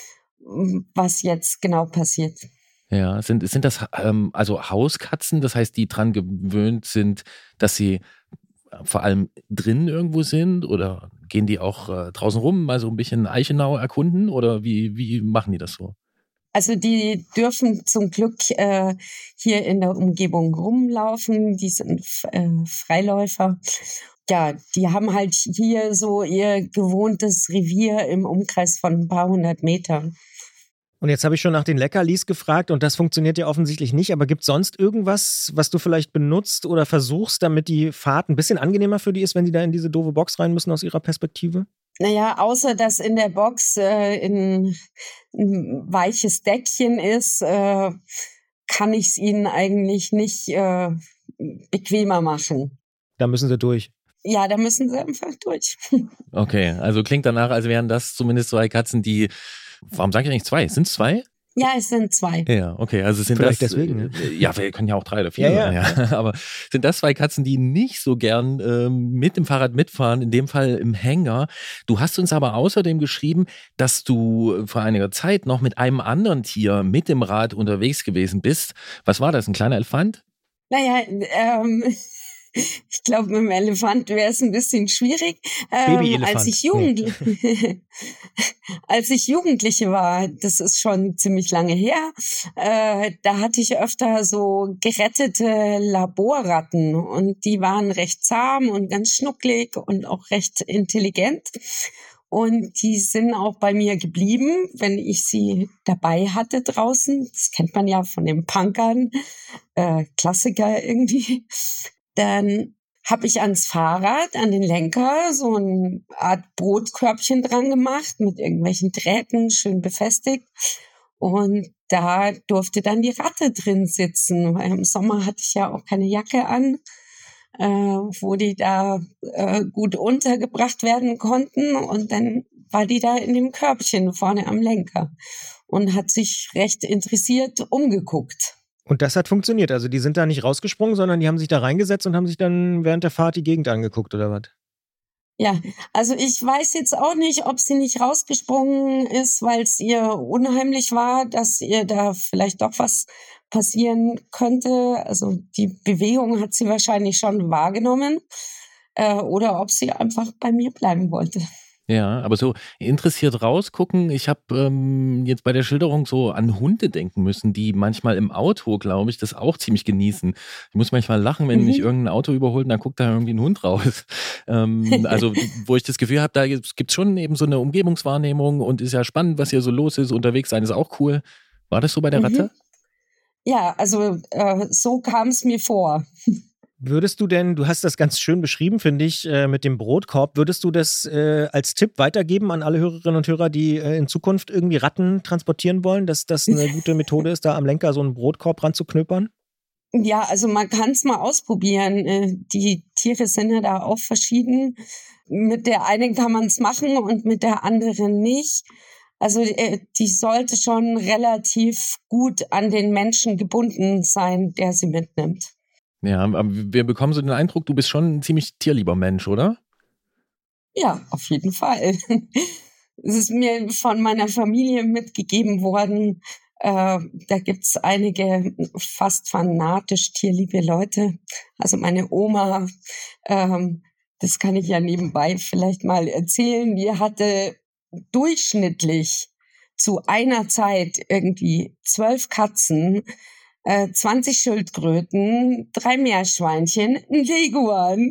was jetzt genau passiert. Ja, sind, sind das ähm, also Hauskatzen, das heißt, die dran gewöhnt sind, dass sie vor allem drin irgendwo sind, oder gehen die auch äh, draußen rum, mal so ein bisschen Eichenau erkunden, oder wie, wie machen die das so? Also die dürfen zum Glück äh, hier in der Umgebung rumlaufen, die sind äh, Freiläufer. Ja, die haben halt hier so ihr gewohntes Revier im Umkreis von ein paar hundert Metern. Und jetzt habe ich schon nach den Leckerlis gefragt und das funktioniert ja offensichtlich nicht, aber gibt es sonst irgendwas, was du vielleicht benutzt oder versuchst, damit die Fahrt ein bisschen angenehmer für die ist, wenn die da in diese doofe Box rein müssen aus ihrer Perspektive? Naja, außer dass in der Box äh, in, ein weiches Deckchen ist, äh, kann ich es ihnen eigentlich nicht äh, bequemer machen. Da müssen sie durch. Ja, da müssen sie einfach durch. Okay, also klingt danach, als wären das zumindest zwei Katzen, die... Warum sage ich eigentlich zwei? Sind es zwei? Ja, es sind zwei. Ja, okay, also sind Vielleicht das... deswegen, ne? Ja, wir können ja auch drei oder vier Ja, sein, ja. ja. Aber sind das zwei Katzen, die nicht so gern ähm, mit dem Fahrrad mitfahren, in dem Fall im Hänger. Du hast uns aber außerdem geschrieben, dass du vor einiger Zeit noch mit einem anderen Tier mit dem Rad unterwegs gewesen bist. Was war das, ein kleiner Elefant? Naja, ähm... Ich glaube, mit dem Elefant wäre es ein bisschen schwierig. Ähm, Babyelefant. als ich Jugendliche, als ich Jugendliche war, das ist schon ziemlich lange her, äh, da hatte ich öfter so gerettete Laborratten und die waren recht zahm und ganz schnucklig und auch recht intelligent. Und die sind auch bei mir geblieben, wenn ich sie dabei hatte draußen. Das kennt man ja von den Punkern, äh, Klassiker irgendwie. Dann habe ich ans Fahrrad, an den Lenker, so eine Art Brotkörbchen dran gemacht, mit irgendwelchen Drähten, schön befestigt. Und da durfte dann die Ratte drin sitzen, weil im Sommer hatte ich ja auch keine Jacke an, äh, wo die da äh, gut untergebracht werden konnten. Und dann war die da in dem Körbchen vorne am Lenker und hat sich recht interessiert umgeguckt. Und das hat funktioniert. Also die sind da nicht rausgesprungen, sondern die haben sich da reingesetzt und haben sich dann während der Fahrt die Gegend angeguckt, oder was? Ja, also ich weiß jetzt auch nicht, ob sie nicht rausgesprungen ist, weil es ihr unheimlich war, dass ihr da vielleicht doch was passieren könnte. Also die Bewegung hat sie wahrscheinlich schon wahrgenommen. Äh, oder ob sie einfach bei mir bleiben wollte. Ja, aber so interessiert rausgucken. Ich habe ähm, jetzt bei der Schilderung so an Hunde denken müssen, die manchmal im Auto, glaube ich, das auch ziemlich genießen. Ich muss manchmal lachen, wenn Mhm. mich irgendein Auto überholt und dann guckt da irgendwie ein Hund raus. Ähm, also wo ich das Gefühl habe, da gibt es schon eben so eine Umgebungswahrnehmung und ist ja spannend, was hier so los ist. Unterwegs sein ist auch cool. War das so bei der Ratte? Mhm. Ja, also äh, so kam es mir vor. Würdest du denn, du hast das ganz schön beschrieben, finde ich, äh, mit dem Brotkorb, würdest du das äh, als Tipp weitergeben an alle Hörerinnen und Hörer, die äh, in Zukunft irgendwie Ratten transportieren wollen, dass das eine gute Methode ist, da am Lenker so einen Brotkorb ranzuknüppern? Ja, also man kann es mal ausprobieren. Äh, die Tiere sind ja da auch verschieden. Mit der einen kann man es machen und mit der anderen nicht. Also äh, die sollte schon relativ gut an den Menschen gebunden sein, der sie mitnimmt. Ja, aber wir bekommen so den Eindruck, du bist schon ein ziemlich tierlieber Mensch, oder? Ja, auf jeden Fall. Es ist mir von meiner Familie mitgegeben worden. Äh, da gibt's einige fast fanatisch tierliebe Leute. Also meine Oma, ähm, das kann ich ja nebenbei vielleicht mal erzählen, die hatte durchschnittlich zu einer Zeit irgendwie zwölf Katzen, äh, zwanzig Schildkröten, drei Meerschweinchen, ein Leguan.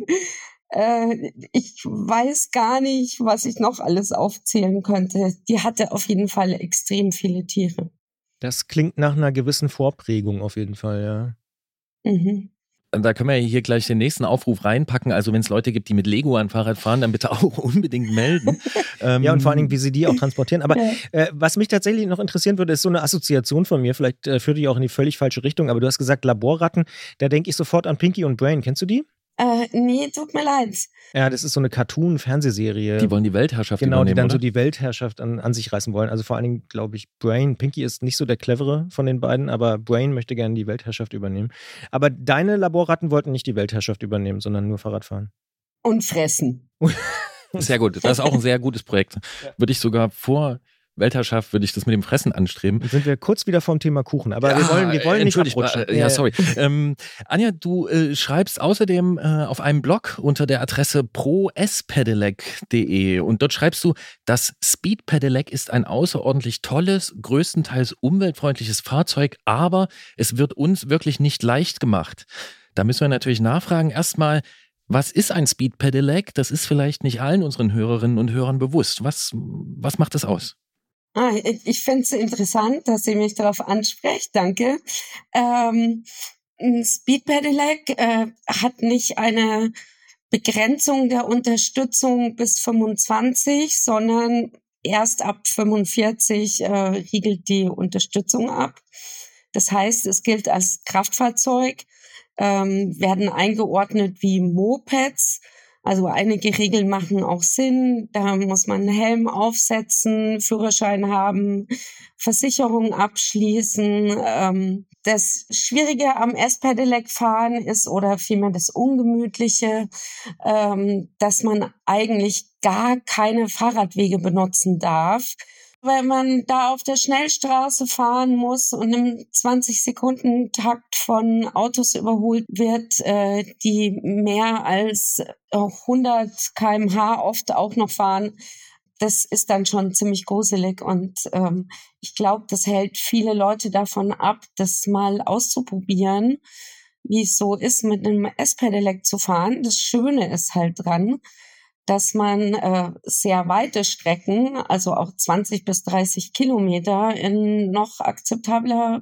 Äh, ich weiß gar nicht, was ich noch alles aufzählen könnte. Die hatte auf jeden Fall extrem viele Tiere. Das klingt nach einer gewissen Vorprägung auf jeden Fall, ja. Mhm. Da können wir hier gleich den nächsten Aufruf reinpacken. Also wenn es Leute gibt, die mit Leguan Fahrrad fahren, dann bitte auch unbedingt melden. ähm, ja, und vor allen Dingen, wie sie die auch transportieren. Aber äh, was mich tatsächlich noch interessieren würde, ist so eine Assoziation von mir. Vielleicht äh, führt die auch in die völlig falsche Richtung. Aber du hast gesagt Laborratten. Da denke ich sofort an Pinky und Brain. Kennst du die? Äh, nee, tut mir leid. Ja, das ist so eine Cartoon-Fernsehserie. Die wollen die Weltherrschaft genau, übernehmen, die dann oder? so die Weltherrschaft an, an sich reißen wollen. Also vor allen Dingen, glaube ich, Brain. Pinky ist nicht so der Clevere von den beiden, aber Brain möchte gerne die Weltherrschaft übernehmen. Aber deine Laborratten wollten nicht die Weltherrschaft übernehmen, sondern nur Fahrrad fahren. Und fressen. Sehr gut. Das ist auch ein sehr gutes Projekt. Würde ich sogar vor Weltherrschaft, würde ich das mit dem Fressen anstreben. Jetzt sind wir kurz wieder vom Thema Kuchen, aber ja, wir wollen, wir wollen nicht abrutschen. Äh, ja, sorry. ähm, Anja, du äh, schreibst außerdem äh, auf einem Blog unter der Adresse pro s pedelec punkt de und dort schreibst du, das Speed Pedelec ist ein außerordentlich tolles, größtenteils umweltfreundliches Fahrzeug, aber es wird uns wirklich nicht leicht gemacht. Da müssen wir natürlich nachfragen, erstmal, was ist ein Speed Pedelec? Das ist vielleicht nicht allen unseren Hörerinnen und Hörern bewusst. Was, was macht das aus? Ah, ich ich finde es interessant, dass Sie mich darauf ansprechen. Danke. Ähm, ein Speed Pedelec äh, hat nicht eine Begrenzung der Unterstützung bis fünfundzwanzig, sondern erst ab fünfundvierzig äh, riegelt die Unterstützung ab. Das heißt, es gilt als Kraftfahrzeug, ähm, werden eingeordnet wie Mopeds. Also einige Regeln machen auch Sinn. Da muss man einen Helm aufsetzen, Führerschein haben, Versicherung abschließen. Ähm, das Schwierige am S-Pedelec-Fahren ist, oder vielmehr das Ungemütliche, ähm, dass man eigentlich gar keine Fahrradwege benutzen darf. Wenn man da auf der Schnellstraße fahren muss und im zwanzig-Sekunden-Takt von Autos überholt wird, äh, die mehr als hundert Kilometer pro Stunde oft auch noch fahren, das ist dann schon ziemlich gruselig. Und ähm, ich glaube, das hält viele Leute davon ab, das mal auszuprobieren, wie es so ist, mit einem S-Pedelec zu fahren. Das Schöne ist halt dran, dass man äh, sehr weite Strecken, also auch zwanzig bis dreißig Kilometer in noch akzeptabler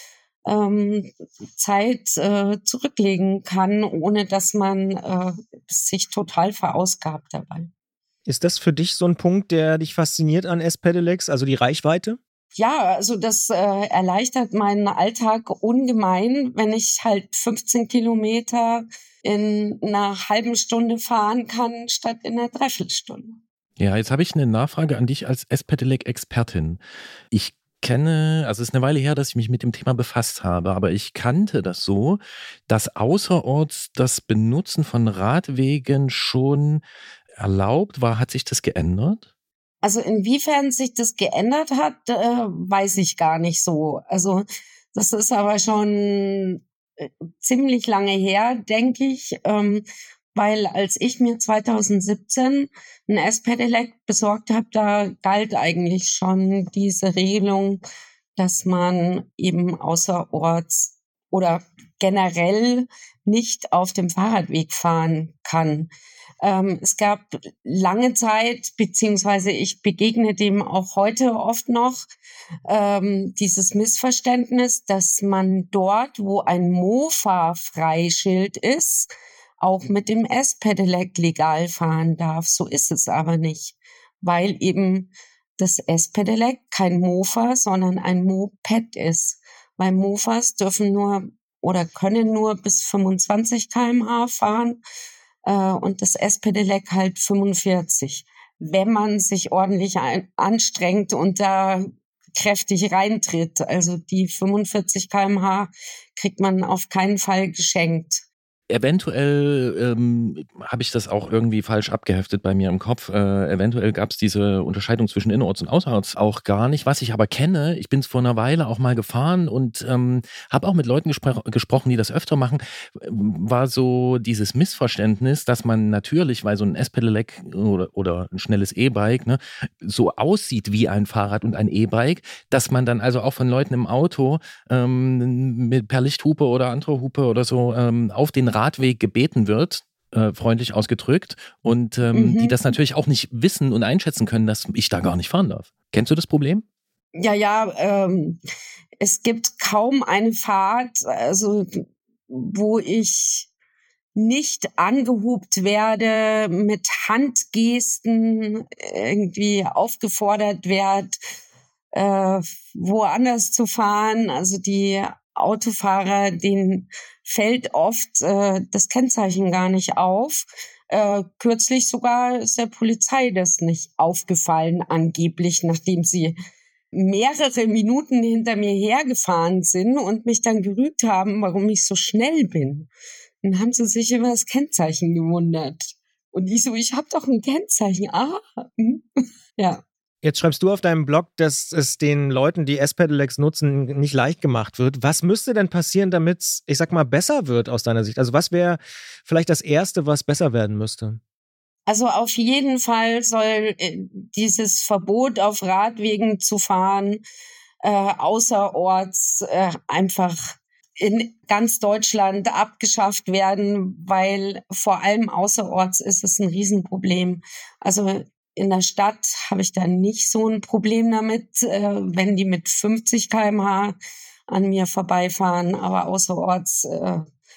ähm, Zeit äh, zurücklegen kann, ohne dass man äh, sich total verausgabt dabei. Ist das für dich so ein Punkt, der dich fasziniert an S-Pedelecs, also die Reichweite? Ja, also das äh, erleichtert meinen Alltag ungemein, wenn ich halt fünfzehn Kilometer in einer halben Stunde fahren kann, statt in einer Dreiviertelstunde. Ja, jetzt habe ich eine Nachfrage an dich als S-Pedelec-Expertin. Ich kenne, also es ist eine Weile her, dass ich mich mit dem Thema befasst habe, aber ich kannte das so, dass außerorts das Benutzen von Radwegen schon erlaubt war. Hat sich das geändert? Also inwiefern sich das geändert hat, äh, weiß ich gar nicht so. Also das ist aber schon ziemlich lange her, denke ich, ähm, weil als ich mir zwanzig siebzehn ein S-Pedelec besorgt habe, da galt eigentlich schon diese Regelung, dass man eben außerorts oder generell nicht auf dem Fahrradweg fahren kann. Ähm, es gab lange Zeit, beziehungsweise ich begegne dem auch heute oft noch, ähm, dieses Missverständnis, dass man dort, wo ein Mofa-Freischild ist, auch mit dem S-Pedelec legal fahren darf. So ist es aber nicht, weil eben das S-Pedelec kein Mofa, sondern ein Moped ist. Weil Mofas dürfen nur oder können nur bis fünfundzwanzig Kilometer pro Stunde fahren, und das S-Pedelec halt fünfundvierzig. Wenn man sich ordentlich ein, anstrengt und da kräftig reintritt. Also die fünfundvierzig Kilometer pro Stunde kriegt man auf keinen Fall geschenkt. Eventuell ähm, habe ich das auch irgendwie falsch abgeheftet bei mir im Kopf. Äh, eventuell gab es diese Unterscheidung zwischen innerorts und außerorts auch gar nicht. Was ich aber kenne, ich bin es vor einer Weile auch mal gefahren und ähm, habe auch mit Leuten gespr- gesprochen, die das öfter machen, war so dieses Missverständnis, dass man natürlich, weil so ein S-Pedelec oder, oder ein schnelles E-Bike ne, so aussieht wie ein Fahrrad und ein E-Bike, dass man dann also auch von Leuten im Auto ähm, mit per Lichthupe oder anderer Hupe oder so ähm, auf den Radweg gebeten wird, äh, freundlich ausgedrückt, und ähm, Mhm. die das natürlich auch nicht wissen und einschätzen können, dass ich da gar nicht fahren darf. Kennst du das Problem? Ja, ja, ähm, es gibt kaum eine Fahrt, also wo ich nicht angehupt werde, mit Handgesten irgendwie aufgefordert werde, äh, woanders zu fahren. Also die Autofahrer, denen fällt oft äh, das Kennzeichen gar nicht auf. Äh, kürzlich sogar ist der Polizei das nicht aufgefallen, angeblich, nachdem sie mehrere Minuten hinter mir hergefahren sind und mich dann gerügt haben, warum ich so schnell bin. Dann haben sie sich über das Kennzeichen gewundert. Und ich so, ich habe doch ein Kennzeichen. Ah, hm. Ja. Jetzt schreibst du auf deinem Blog, dass es den Leuten, die S-Pedelecs nutzen, nicht leicht gemacht wird. Was müsste denn passieren, damit es, ich sag mal, besser wird aus deiner Sicht? Also was wäre vielleicht das Erste, was besser werden müsste? Also auf jeden Fall soll äh, dieses Verbot auf Radwegen zu fahren äh, außerorts äh, einfach in ganz Deutschland abgeschafft werden, weil vor allem außerorts ist es ein Riesenproblem. Also in der Stadt habe ich da nicht so ein Problem damit, äh, wenn die mit fünfzig Kilometer pro Stunde an mir vorbeifahren. Aber außerorts äh,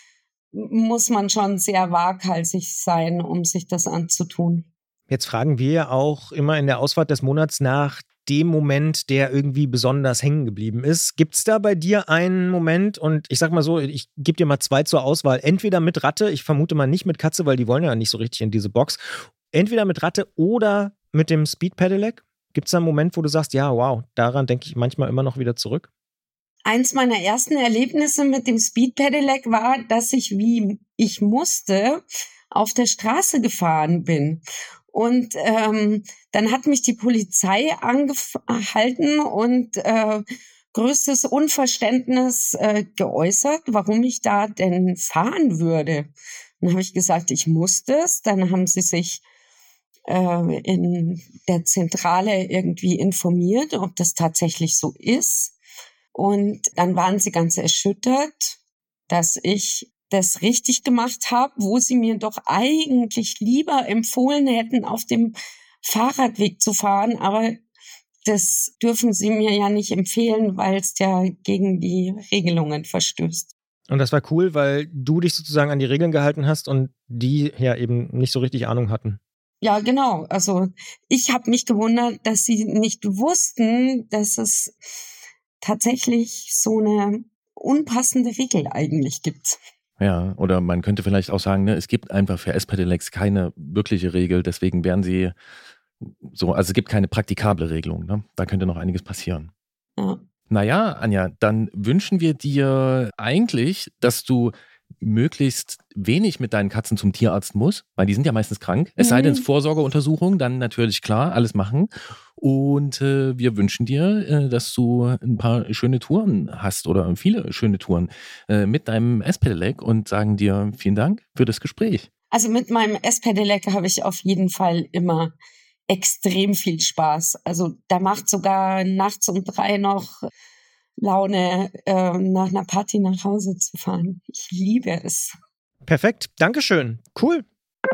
muss man schon sehr waghalsig sein, um sich das anzutun. Jetzt fragen wir auch immer in der Ausfahrt des Monats nach dem Moment, der irgendwie besonders hängen geblieben ist. Gibt es da bei dir einen Moment, und ich sag mal so, ich gebe dir mal zwei zur Auswahl, entweder mit Ratte, ich vermute mal nicht mit Katze, weil die wollen ja nicht so richtig in diese Box, entweder mit Ratte oder mit dem Speed Pedelec? Gibt es da einen Moment, wo du sagst, ja, wow, daran denke ich manchmal immer noch wieder zurück? Eins meiner ersten Erlebnisse mit dem Speed Pedelec war, dass ich, wie ich musste, auf der Straße gefahren bin. Und ähm, dann hat mich die Polizei angehalten und äh, größtes Unverständnis äh, geäußert, warum ich da denn fahren würde. Dann habe ich gesagt, ich muss das. Dann haben sie sich äh, in der Zentrale irgendwie informiert, ob das tatsächlich so ist. Und dann waren sie ganz erschüttert, dass ich das richtig gemacht habe, wo sie mir doch eigentlich lieber empfohlen hätten, auf dem Fahrradweg zu fahren. Aber das dürfen sie mir ja nicht empfehlen, weil es ja gegen die Regelungen verstößt. Und das war cool, weil du dich sozusagen an die Regeln gehalten hast und die ja eben nicht so richtig Ahnung hatten. Ja, genau. Also ich habe mich gewundert, dass sie nicht wussten, dass es tatsächlich so eine unpassende Regel eigentlich gibt. Ja, oder man könnte vielleicht auch sagen, ne, es gibt einfach für S-Pedelecs keine wirkliche Regel, deswegen werden sie so, also es gibt keine praktikable Regelung, ne? Da könnte noch einiges passieren. Ja. Naja, Anja, dann wünschen wir dir eigentlich, dass du möglichst wenig mit deinen Katzen zum Tierarzt musst, weil die sind ja meistens krank. Es sei denn, es ist Vorsorgeuntersuchung, dann natürlich klar, alles machen. Und äh, wir wünschen dir, äh, dass du ein paar schöne Touren hast oder viele schöne Touren äh, mit deinem S-Pedelec und sagen dir vielen Dank für das Gespräch. Also mit meinem S-Pedelec habe ich auf jeden Fall immer extrem viel Spaß. Also da macht sogar nachts um drei noch Laune, äh, nach einer Party nach Hause zu fahren. Ich liebe es. Perfekt, Dankeschön. Cool.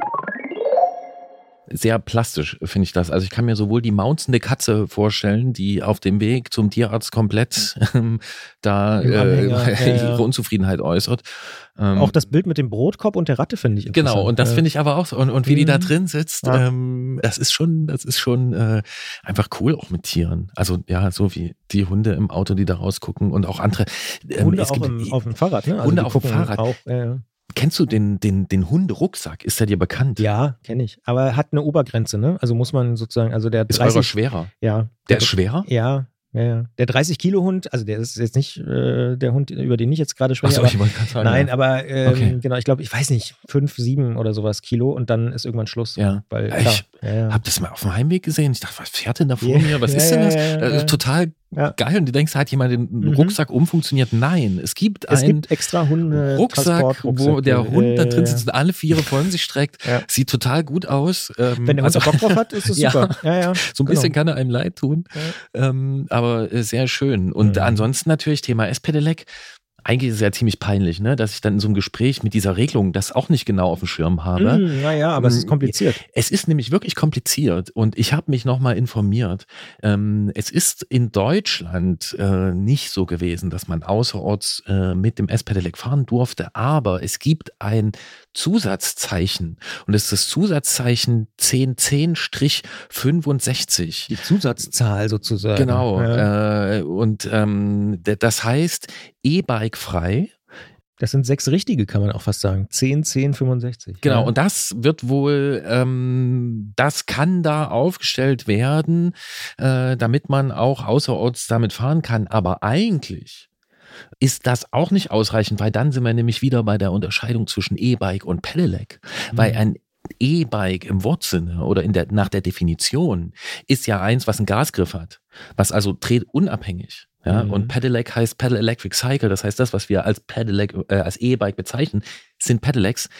Sehr plastisch finde ich das. Also ich kann mir sowohl die maunzende Katze vorstellen, die auf dem Weg zum Tierarzt komplett ähm, da äh, ja, ja. ihre Unzufriedenheit äußert. Ähm, Auch das Bild mit dem Brotkorb und der Ratte finde ich interessant. Genau, und das finde ich aber auch so. Und, und wie die da drin sitzt, Ja. ähm, das ist schon, das ist schon äh, einfach cool auch mit Tieren. Also ja, so wie die Hunde im Auto, die da rausgucken und auch andere. Ähm, Hunde es auch gibt, im, auf dem Fahrrad, ne? Also Hunde die auf dem gucken Fahrrad. Auch, ja, ja. Kennst du den, den, den Hunderucksack? Ist der dir bekannt? Ja, kenne ich. Aber er hat eine Obergrenze, ne? Also muss man sozusagen, also der Ist dreißig, eurer schwerer? Ja. Der ist schwerer? Ja, ja, ja. Der dreißig Kilo Hund, also der ist jetzt nicht äh, der Hund, über den ich jetzt gerade spreche. Achso, aber, ich wollte gerade sagen. nein, ja. aber ähm, Okay. genau, ich glaube, ich weiß nicht, fünf, sieben oder sowas Kilo und dann ist irgendwann Schluss. Ja. Weil, Ich klar, ja, ja. hab das mal auf dem Heimweg gesehen. Ich dachte, was fährt denn da vor Ja, mir? Was ja, ist denn ja, das? ja, ja, Das ist ja. total Ja. geil. Und du denkst, hat jemand den Mhm. Rucksack umfunktioniert? Nein, es gibt Es einen gibt extra Hunde Rucksack, wo der Hund da drin sitzt und alle Viere von sich streckt. Ja. Sieht total gut aus. Ähm, Wenn der Hund also- Bock drauf hat, ist das Ja. super. Ja, ja. So ein Genau. bisschen kann er einem leid tun, ähm, aber äh, sehr schön. Und Mhm. ansonsten natürlich Thema S-Pedelec. Eigentlich ist es ja ziemlich peinlich, ne, dass ich dann in so einem Gespräch mit dieser Regelung das auch nicht genau auf dem Schirm habe. Mm, naja, aber es ist kompliziert. Es ist nämlich wirklich kompliziert und ich habe mich nochmal informiert. Ähm, es ist in Deutschland äh, nicht so gewesen, dass man außerorts äh, mit dem S-Pedelec fahren durfte, aber es gibt ein Zusatzzeichen und es ist das Zusatzzeichen zehn zehn fünfundsechzig. Die Zusatzzahl sozusagen. Genau. Ja. Äh, und ähm, d- das heißt E-Bike frei. Das sind sechs richtige, kann man auch fast sagen. zehn, zehn, fünfundsechzig. Genau, Ja. und das wird wohl, ähm, das kann da aufgestellt werden, äh, damit man auch außerorts damit fahren kann. Aber eigentlich ist das auch nicht ausreichend, weil dann sind wir nämlich wieder bei der Unterscheidung zwischen E-Bike und Pedelec. Mhm. Weil ein E-Bike im Wortsinne oder in der, nach der Definition ist ja eins, was einen Gasgriff hat, was also dreht unabhängig. Ja, Mhm. und Pedelec heißt Pedal Electric Cycle, das heißt, das, was wir als Pedelec, äh, als E-Bike bezeichnen, sind Pedelecs.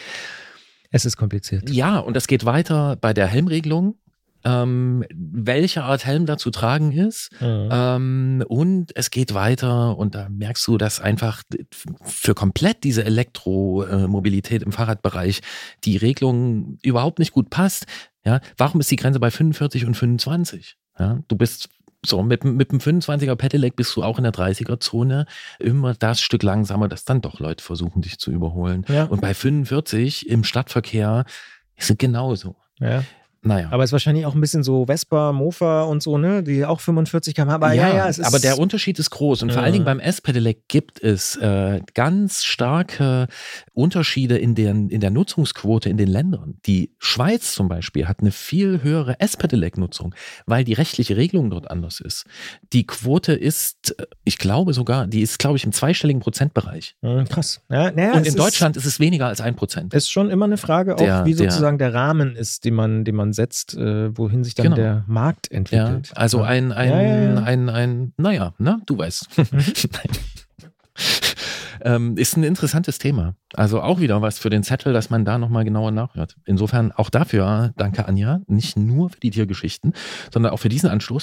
Es ist kompliziert. Ja, und das geht weiter bei der Helmregelung, ähm, welche Art Helm da zu tragen ist. Mhm. Ähm, und es geht weiter und da merkst du, dass einfach für komplett diese Elektromobilität im Fahrradbereich die Regelung überhaupt nicht gut passt. Ja, warum ist die Grenze bei fünfundvierzig und fünfundzwanzig? Ja, du bist so mit, mit dem fünfundzwanziger Pedelec bist du auch in der dreißiger-Zone immer das Stück langsamer, dass dann doch Leute versuchen, dich zu überholen. Ja. Und bei fünfundvierzig im Stadtverkehr ist es genauso. Ja. Naja. Aber es ist wahrscheinlich auch ein bisschen so Vespa, Mofa und so, ne? Die auch fünfundvierzig Kilometer pro Stunde. Aber ja, ja, es ist. Aber der Unterschied ist groß. Und Ja. vor allen Dingen beim S-Pedelec gibt es äh, ganz starke Unterschiede in, den, in der Nutzungsquote in den Ländern. Die Schweiz zum Beispiel hat eine viel höhere S-Pedelec-Nutzung, weil die rechtliche Regelung dort anders ist. Die Quote ist, ich glaube sogar, die ist, glaube ich, im zweistelligen Prozentbereich. Mhm, krass. Ja, naja, Und es in Deutschland ist, ist es weniger als ein Prozent. ist schon immer eine Frage, auch Der- wie der- sozusagen der, Rahmen ist, den man, den man setzt, äh, wohin sich dann Genau. der Markt Ja, entwickelt. also ein, ein, Ja, ja, ja. ein, ein, naja, ne, du weißt. Nein. ähm, ist ein interessantes Thema. Also auch wieder was für den Zettel, dass man da nochmal genauer nachhört. Insofern auch dafür, danke Anja, nicht nur für die Tiergeschichten, sondern auch für diesen Anstoß.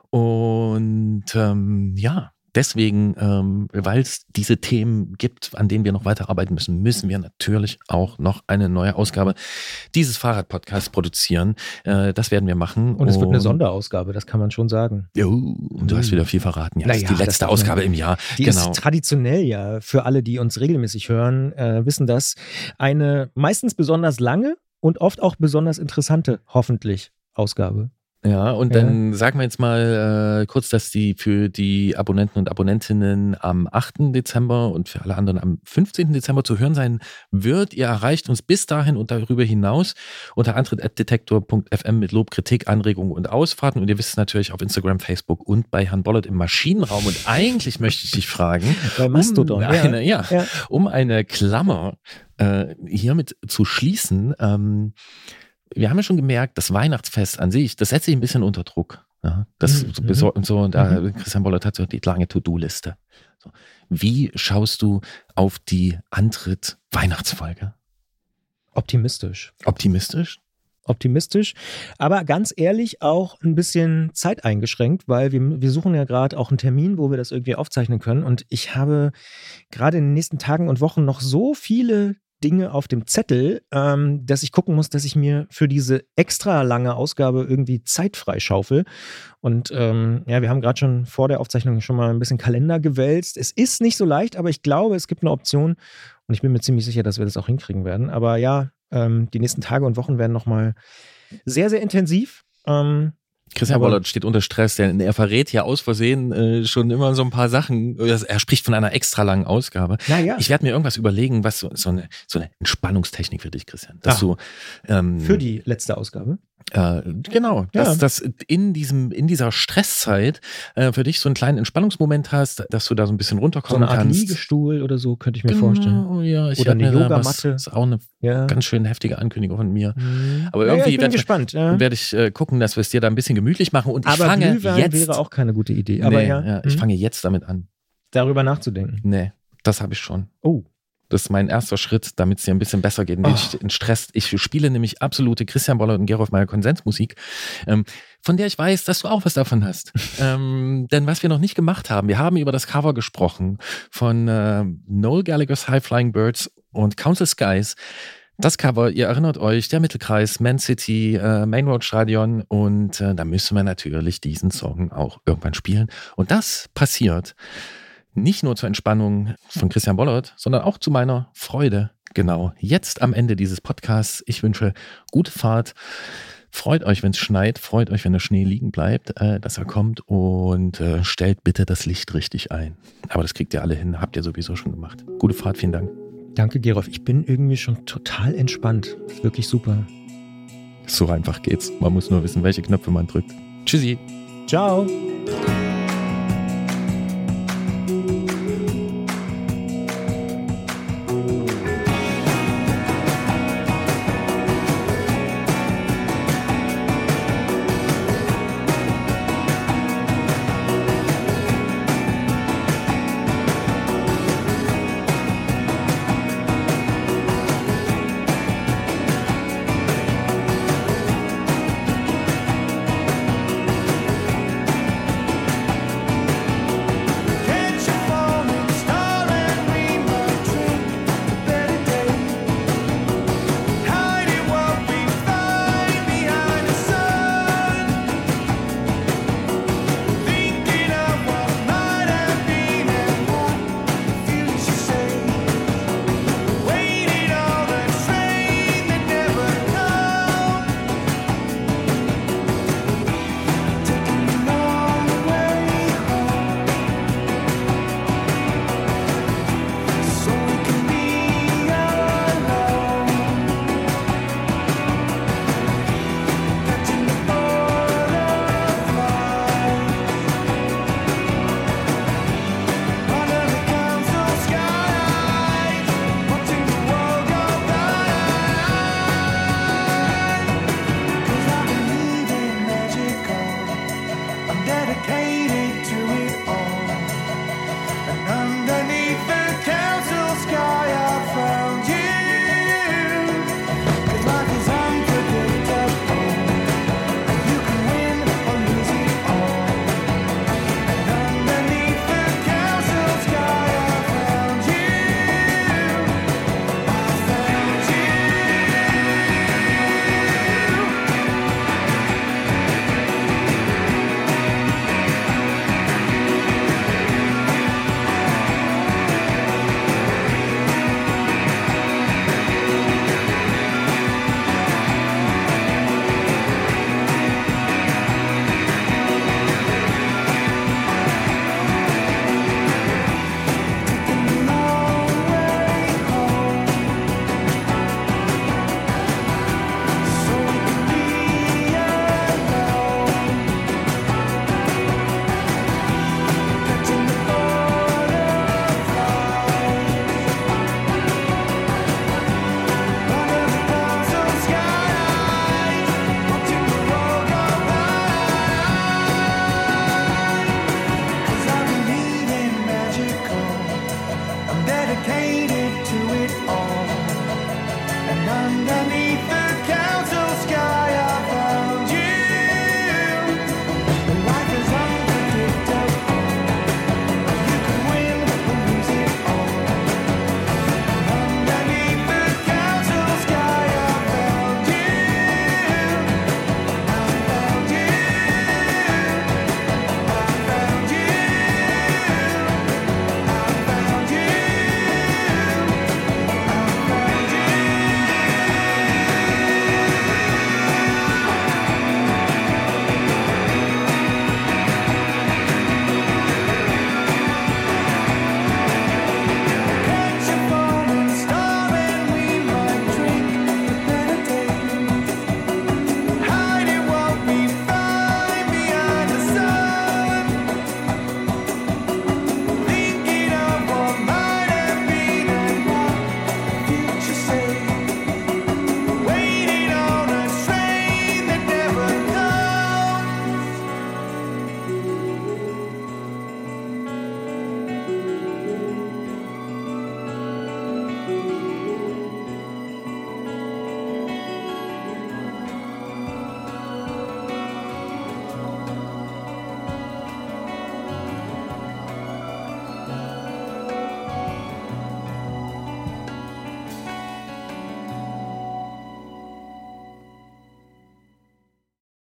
Und ähm, ja, deswegen, ähm, weil es diese Themen gibt, an denen wir noch weiterarbeiten müssen, müssen wir natürlich auch noch eine neue Ausgabe dieses Fahrradpodcasts produzieren. Äh, das werden wir machen. Und es wird eine Sonderausgabe, das kann man schon sagen. Jo, und du hast wieder viel verraten. Ja, das ist Naja, die das letzte darf man- Ausgabe im Jahr. Die Genau. ist traditionell ja für alle, die uns regelmäßig hören, äh, wissen das, eine meistens besonders lange und oft auch besonders interessante, hoffentlich, Ausgabe. Ja, und Ja. dann sagen wir jetzt mal äh, kurz, dass die für die Abonnenten und Abonnentinnen am achten Dezember und für alle anderen am fünfzehnten Dezember zu hören sein wird. Ihr erreicht uns bis dahin und darüber hinaus unter antritt at detektor punkt f m mit Lob, Kritik, Anregungen und Ausfahrten. Und ihr wisst es natürlich auf Instagram, Facebook und bei Herrn Bollert im Maschinenraum. Und eigentlich möchte ich dich fragen, Bei Mastodon, um eine, ja, Ja. um eine Klammer äh, hiermit zu schließen. Ähm, wir haben ja schon gemerkt, das Weihnachtsfest an sich, das setzt sich ein bisschen unter Druck. Ja, das Mhm. so, besor- und so, und da, Christian Bollert hat so die lange To-Do-Liste. So. Wie schaust du auf die Antritt-Weihnachtsfolge? Optimistisch. Optimistisch? Optimistisch, aber ganz ehrlich auch ein bisschen zeiteingeschränkt, weil wir, wir suchen ja gerade auch einen Termin, wo wir das irgendwie aufzeichnen können. Und ich habe gerade in den nächsten Tagen und Wochen noch so viele Dinge auf dem Zettel, ähm, dass ich gucken muss, dass ich mir für diese extra lange Ausgabe irgendwie Zeit freischaufel. Und ähm, ja, wir haben gerade schon vor der Aufzeichnung schon mal ein bisschen Kalender gewälzt. Es ist nicht so leicht, aber ich glaube, es gibt eine Option und ich bin mir ziemlich sicher, dass wir das auch hinkriegen werden. Aber ja, ähm, die nächsten Tage und Wochen werden nochmal sehr, sehr intensiv. Ähm, Christian Aber- Bollert steht unter Stress, denn er verrät ja aus Versehen äh, schon immer so ein paar Sachen. Er spricht von einer extra langen Ausgabe. naja, Ich werde mir irgendwas überlegen, was so, so, eine, so eine Entspannungstechnik für dich, Christian. Dass Ah. du ähm, für die letzte Ausgabe. Äh, genau, Ja. dass, dass in diesem, in dieser Stresszeit äh, für dich so einen kleinen Entspannungsmoment hast, dass du da so ein bisschen So runterkommen eine Art kannst. Liegestuhl oder so, könnte ich mir Genau, vorstellen. ja, ich Oder werd eine mir da Yogamatte. Was, ist auch eine Ja. ganz schön heftige Ankündigung von mir. Mhm. Aber Naja, irgendwie ich bin werd- gespannt. Ja. Werde ich äh, gucken, dass wir es dir da ein bisschen gemütlich machen. Und ich Aber fange Glühwein jetzt. wäre auch keine gute Idee. Aber nee, ja, ja, ich mhm. fange jetzt damit an. darüber nachzudenken. Nee, das habe ich schon. Oh. Das ist mein erster Schritt, damit es dir ein bisschen besser geht. Oh. Ich, in Stress. Ich spiele nämlich absolute Christian Bollert und Gerolf Meyer Konsensmusik, ähm, von der ich weiß, dass du auch was davon hast. ähm, denn was wir noch nicht gemacht haben, wir haben über das Cover gesprochen von äh, Noel Gallagher's High Flying Birds und Council Skies. Das Cover, ihr erinnert euch, der Mittelkreis, Man City, äh, Main Road Stadion und äh, da müssen wir natürlich diesen Song auch irgendwann spielen. Und das passiert nicht nur zur Entspannung von Christian Bollert, sondern auch zu meiner Freude. Genau, jetzt am Ende dieses Podcasts. Ich wünsche gute Fahrt. Freut euch, wenn es schneit. Freut euch, wenn der Schnee liegen bleibt, äh, dass er kommt. Und äh, stellt bitte das Licht richtig ein. Aber das kriegt ihr alle hin. Habt ihr sowieso schon gemacht. Gute Fahrt, vielen Dank. Danke, Gerolf. Ich bin irgendwie schon total entspannt. Wirklich super. So einfach geht's. Man muss nur wissen, welche Knöpfe man drückt. Tschüssi. Ciao.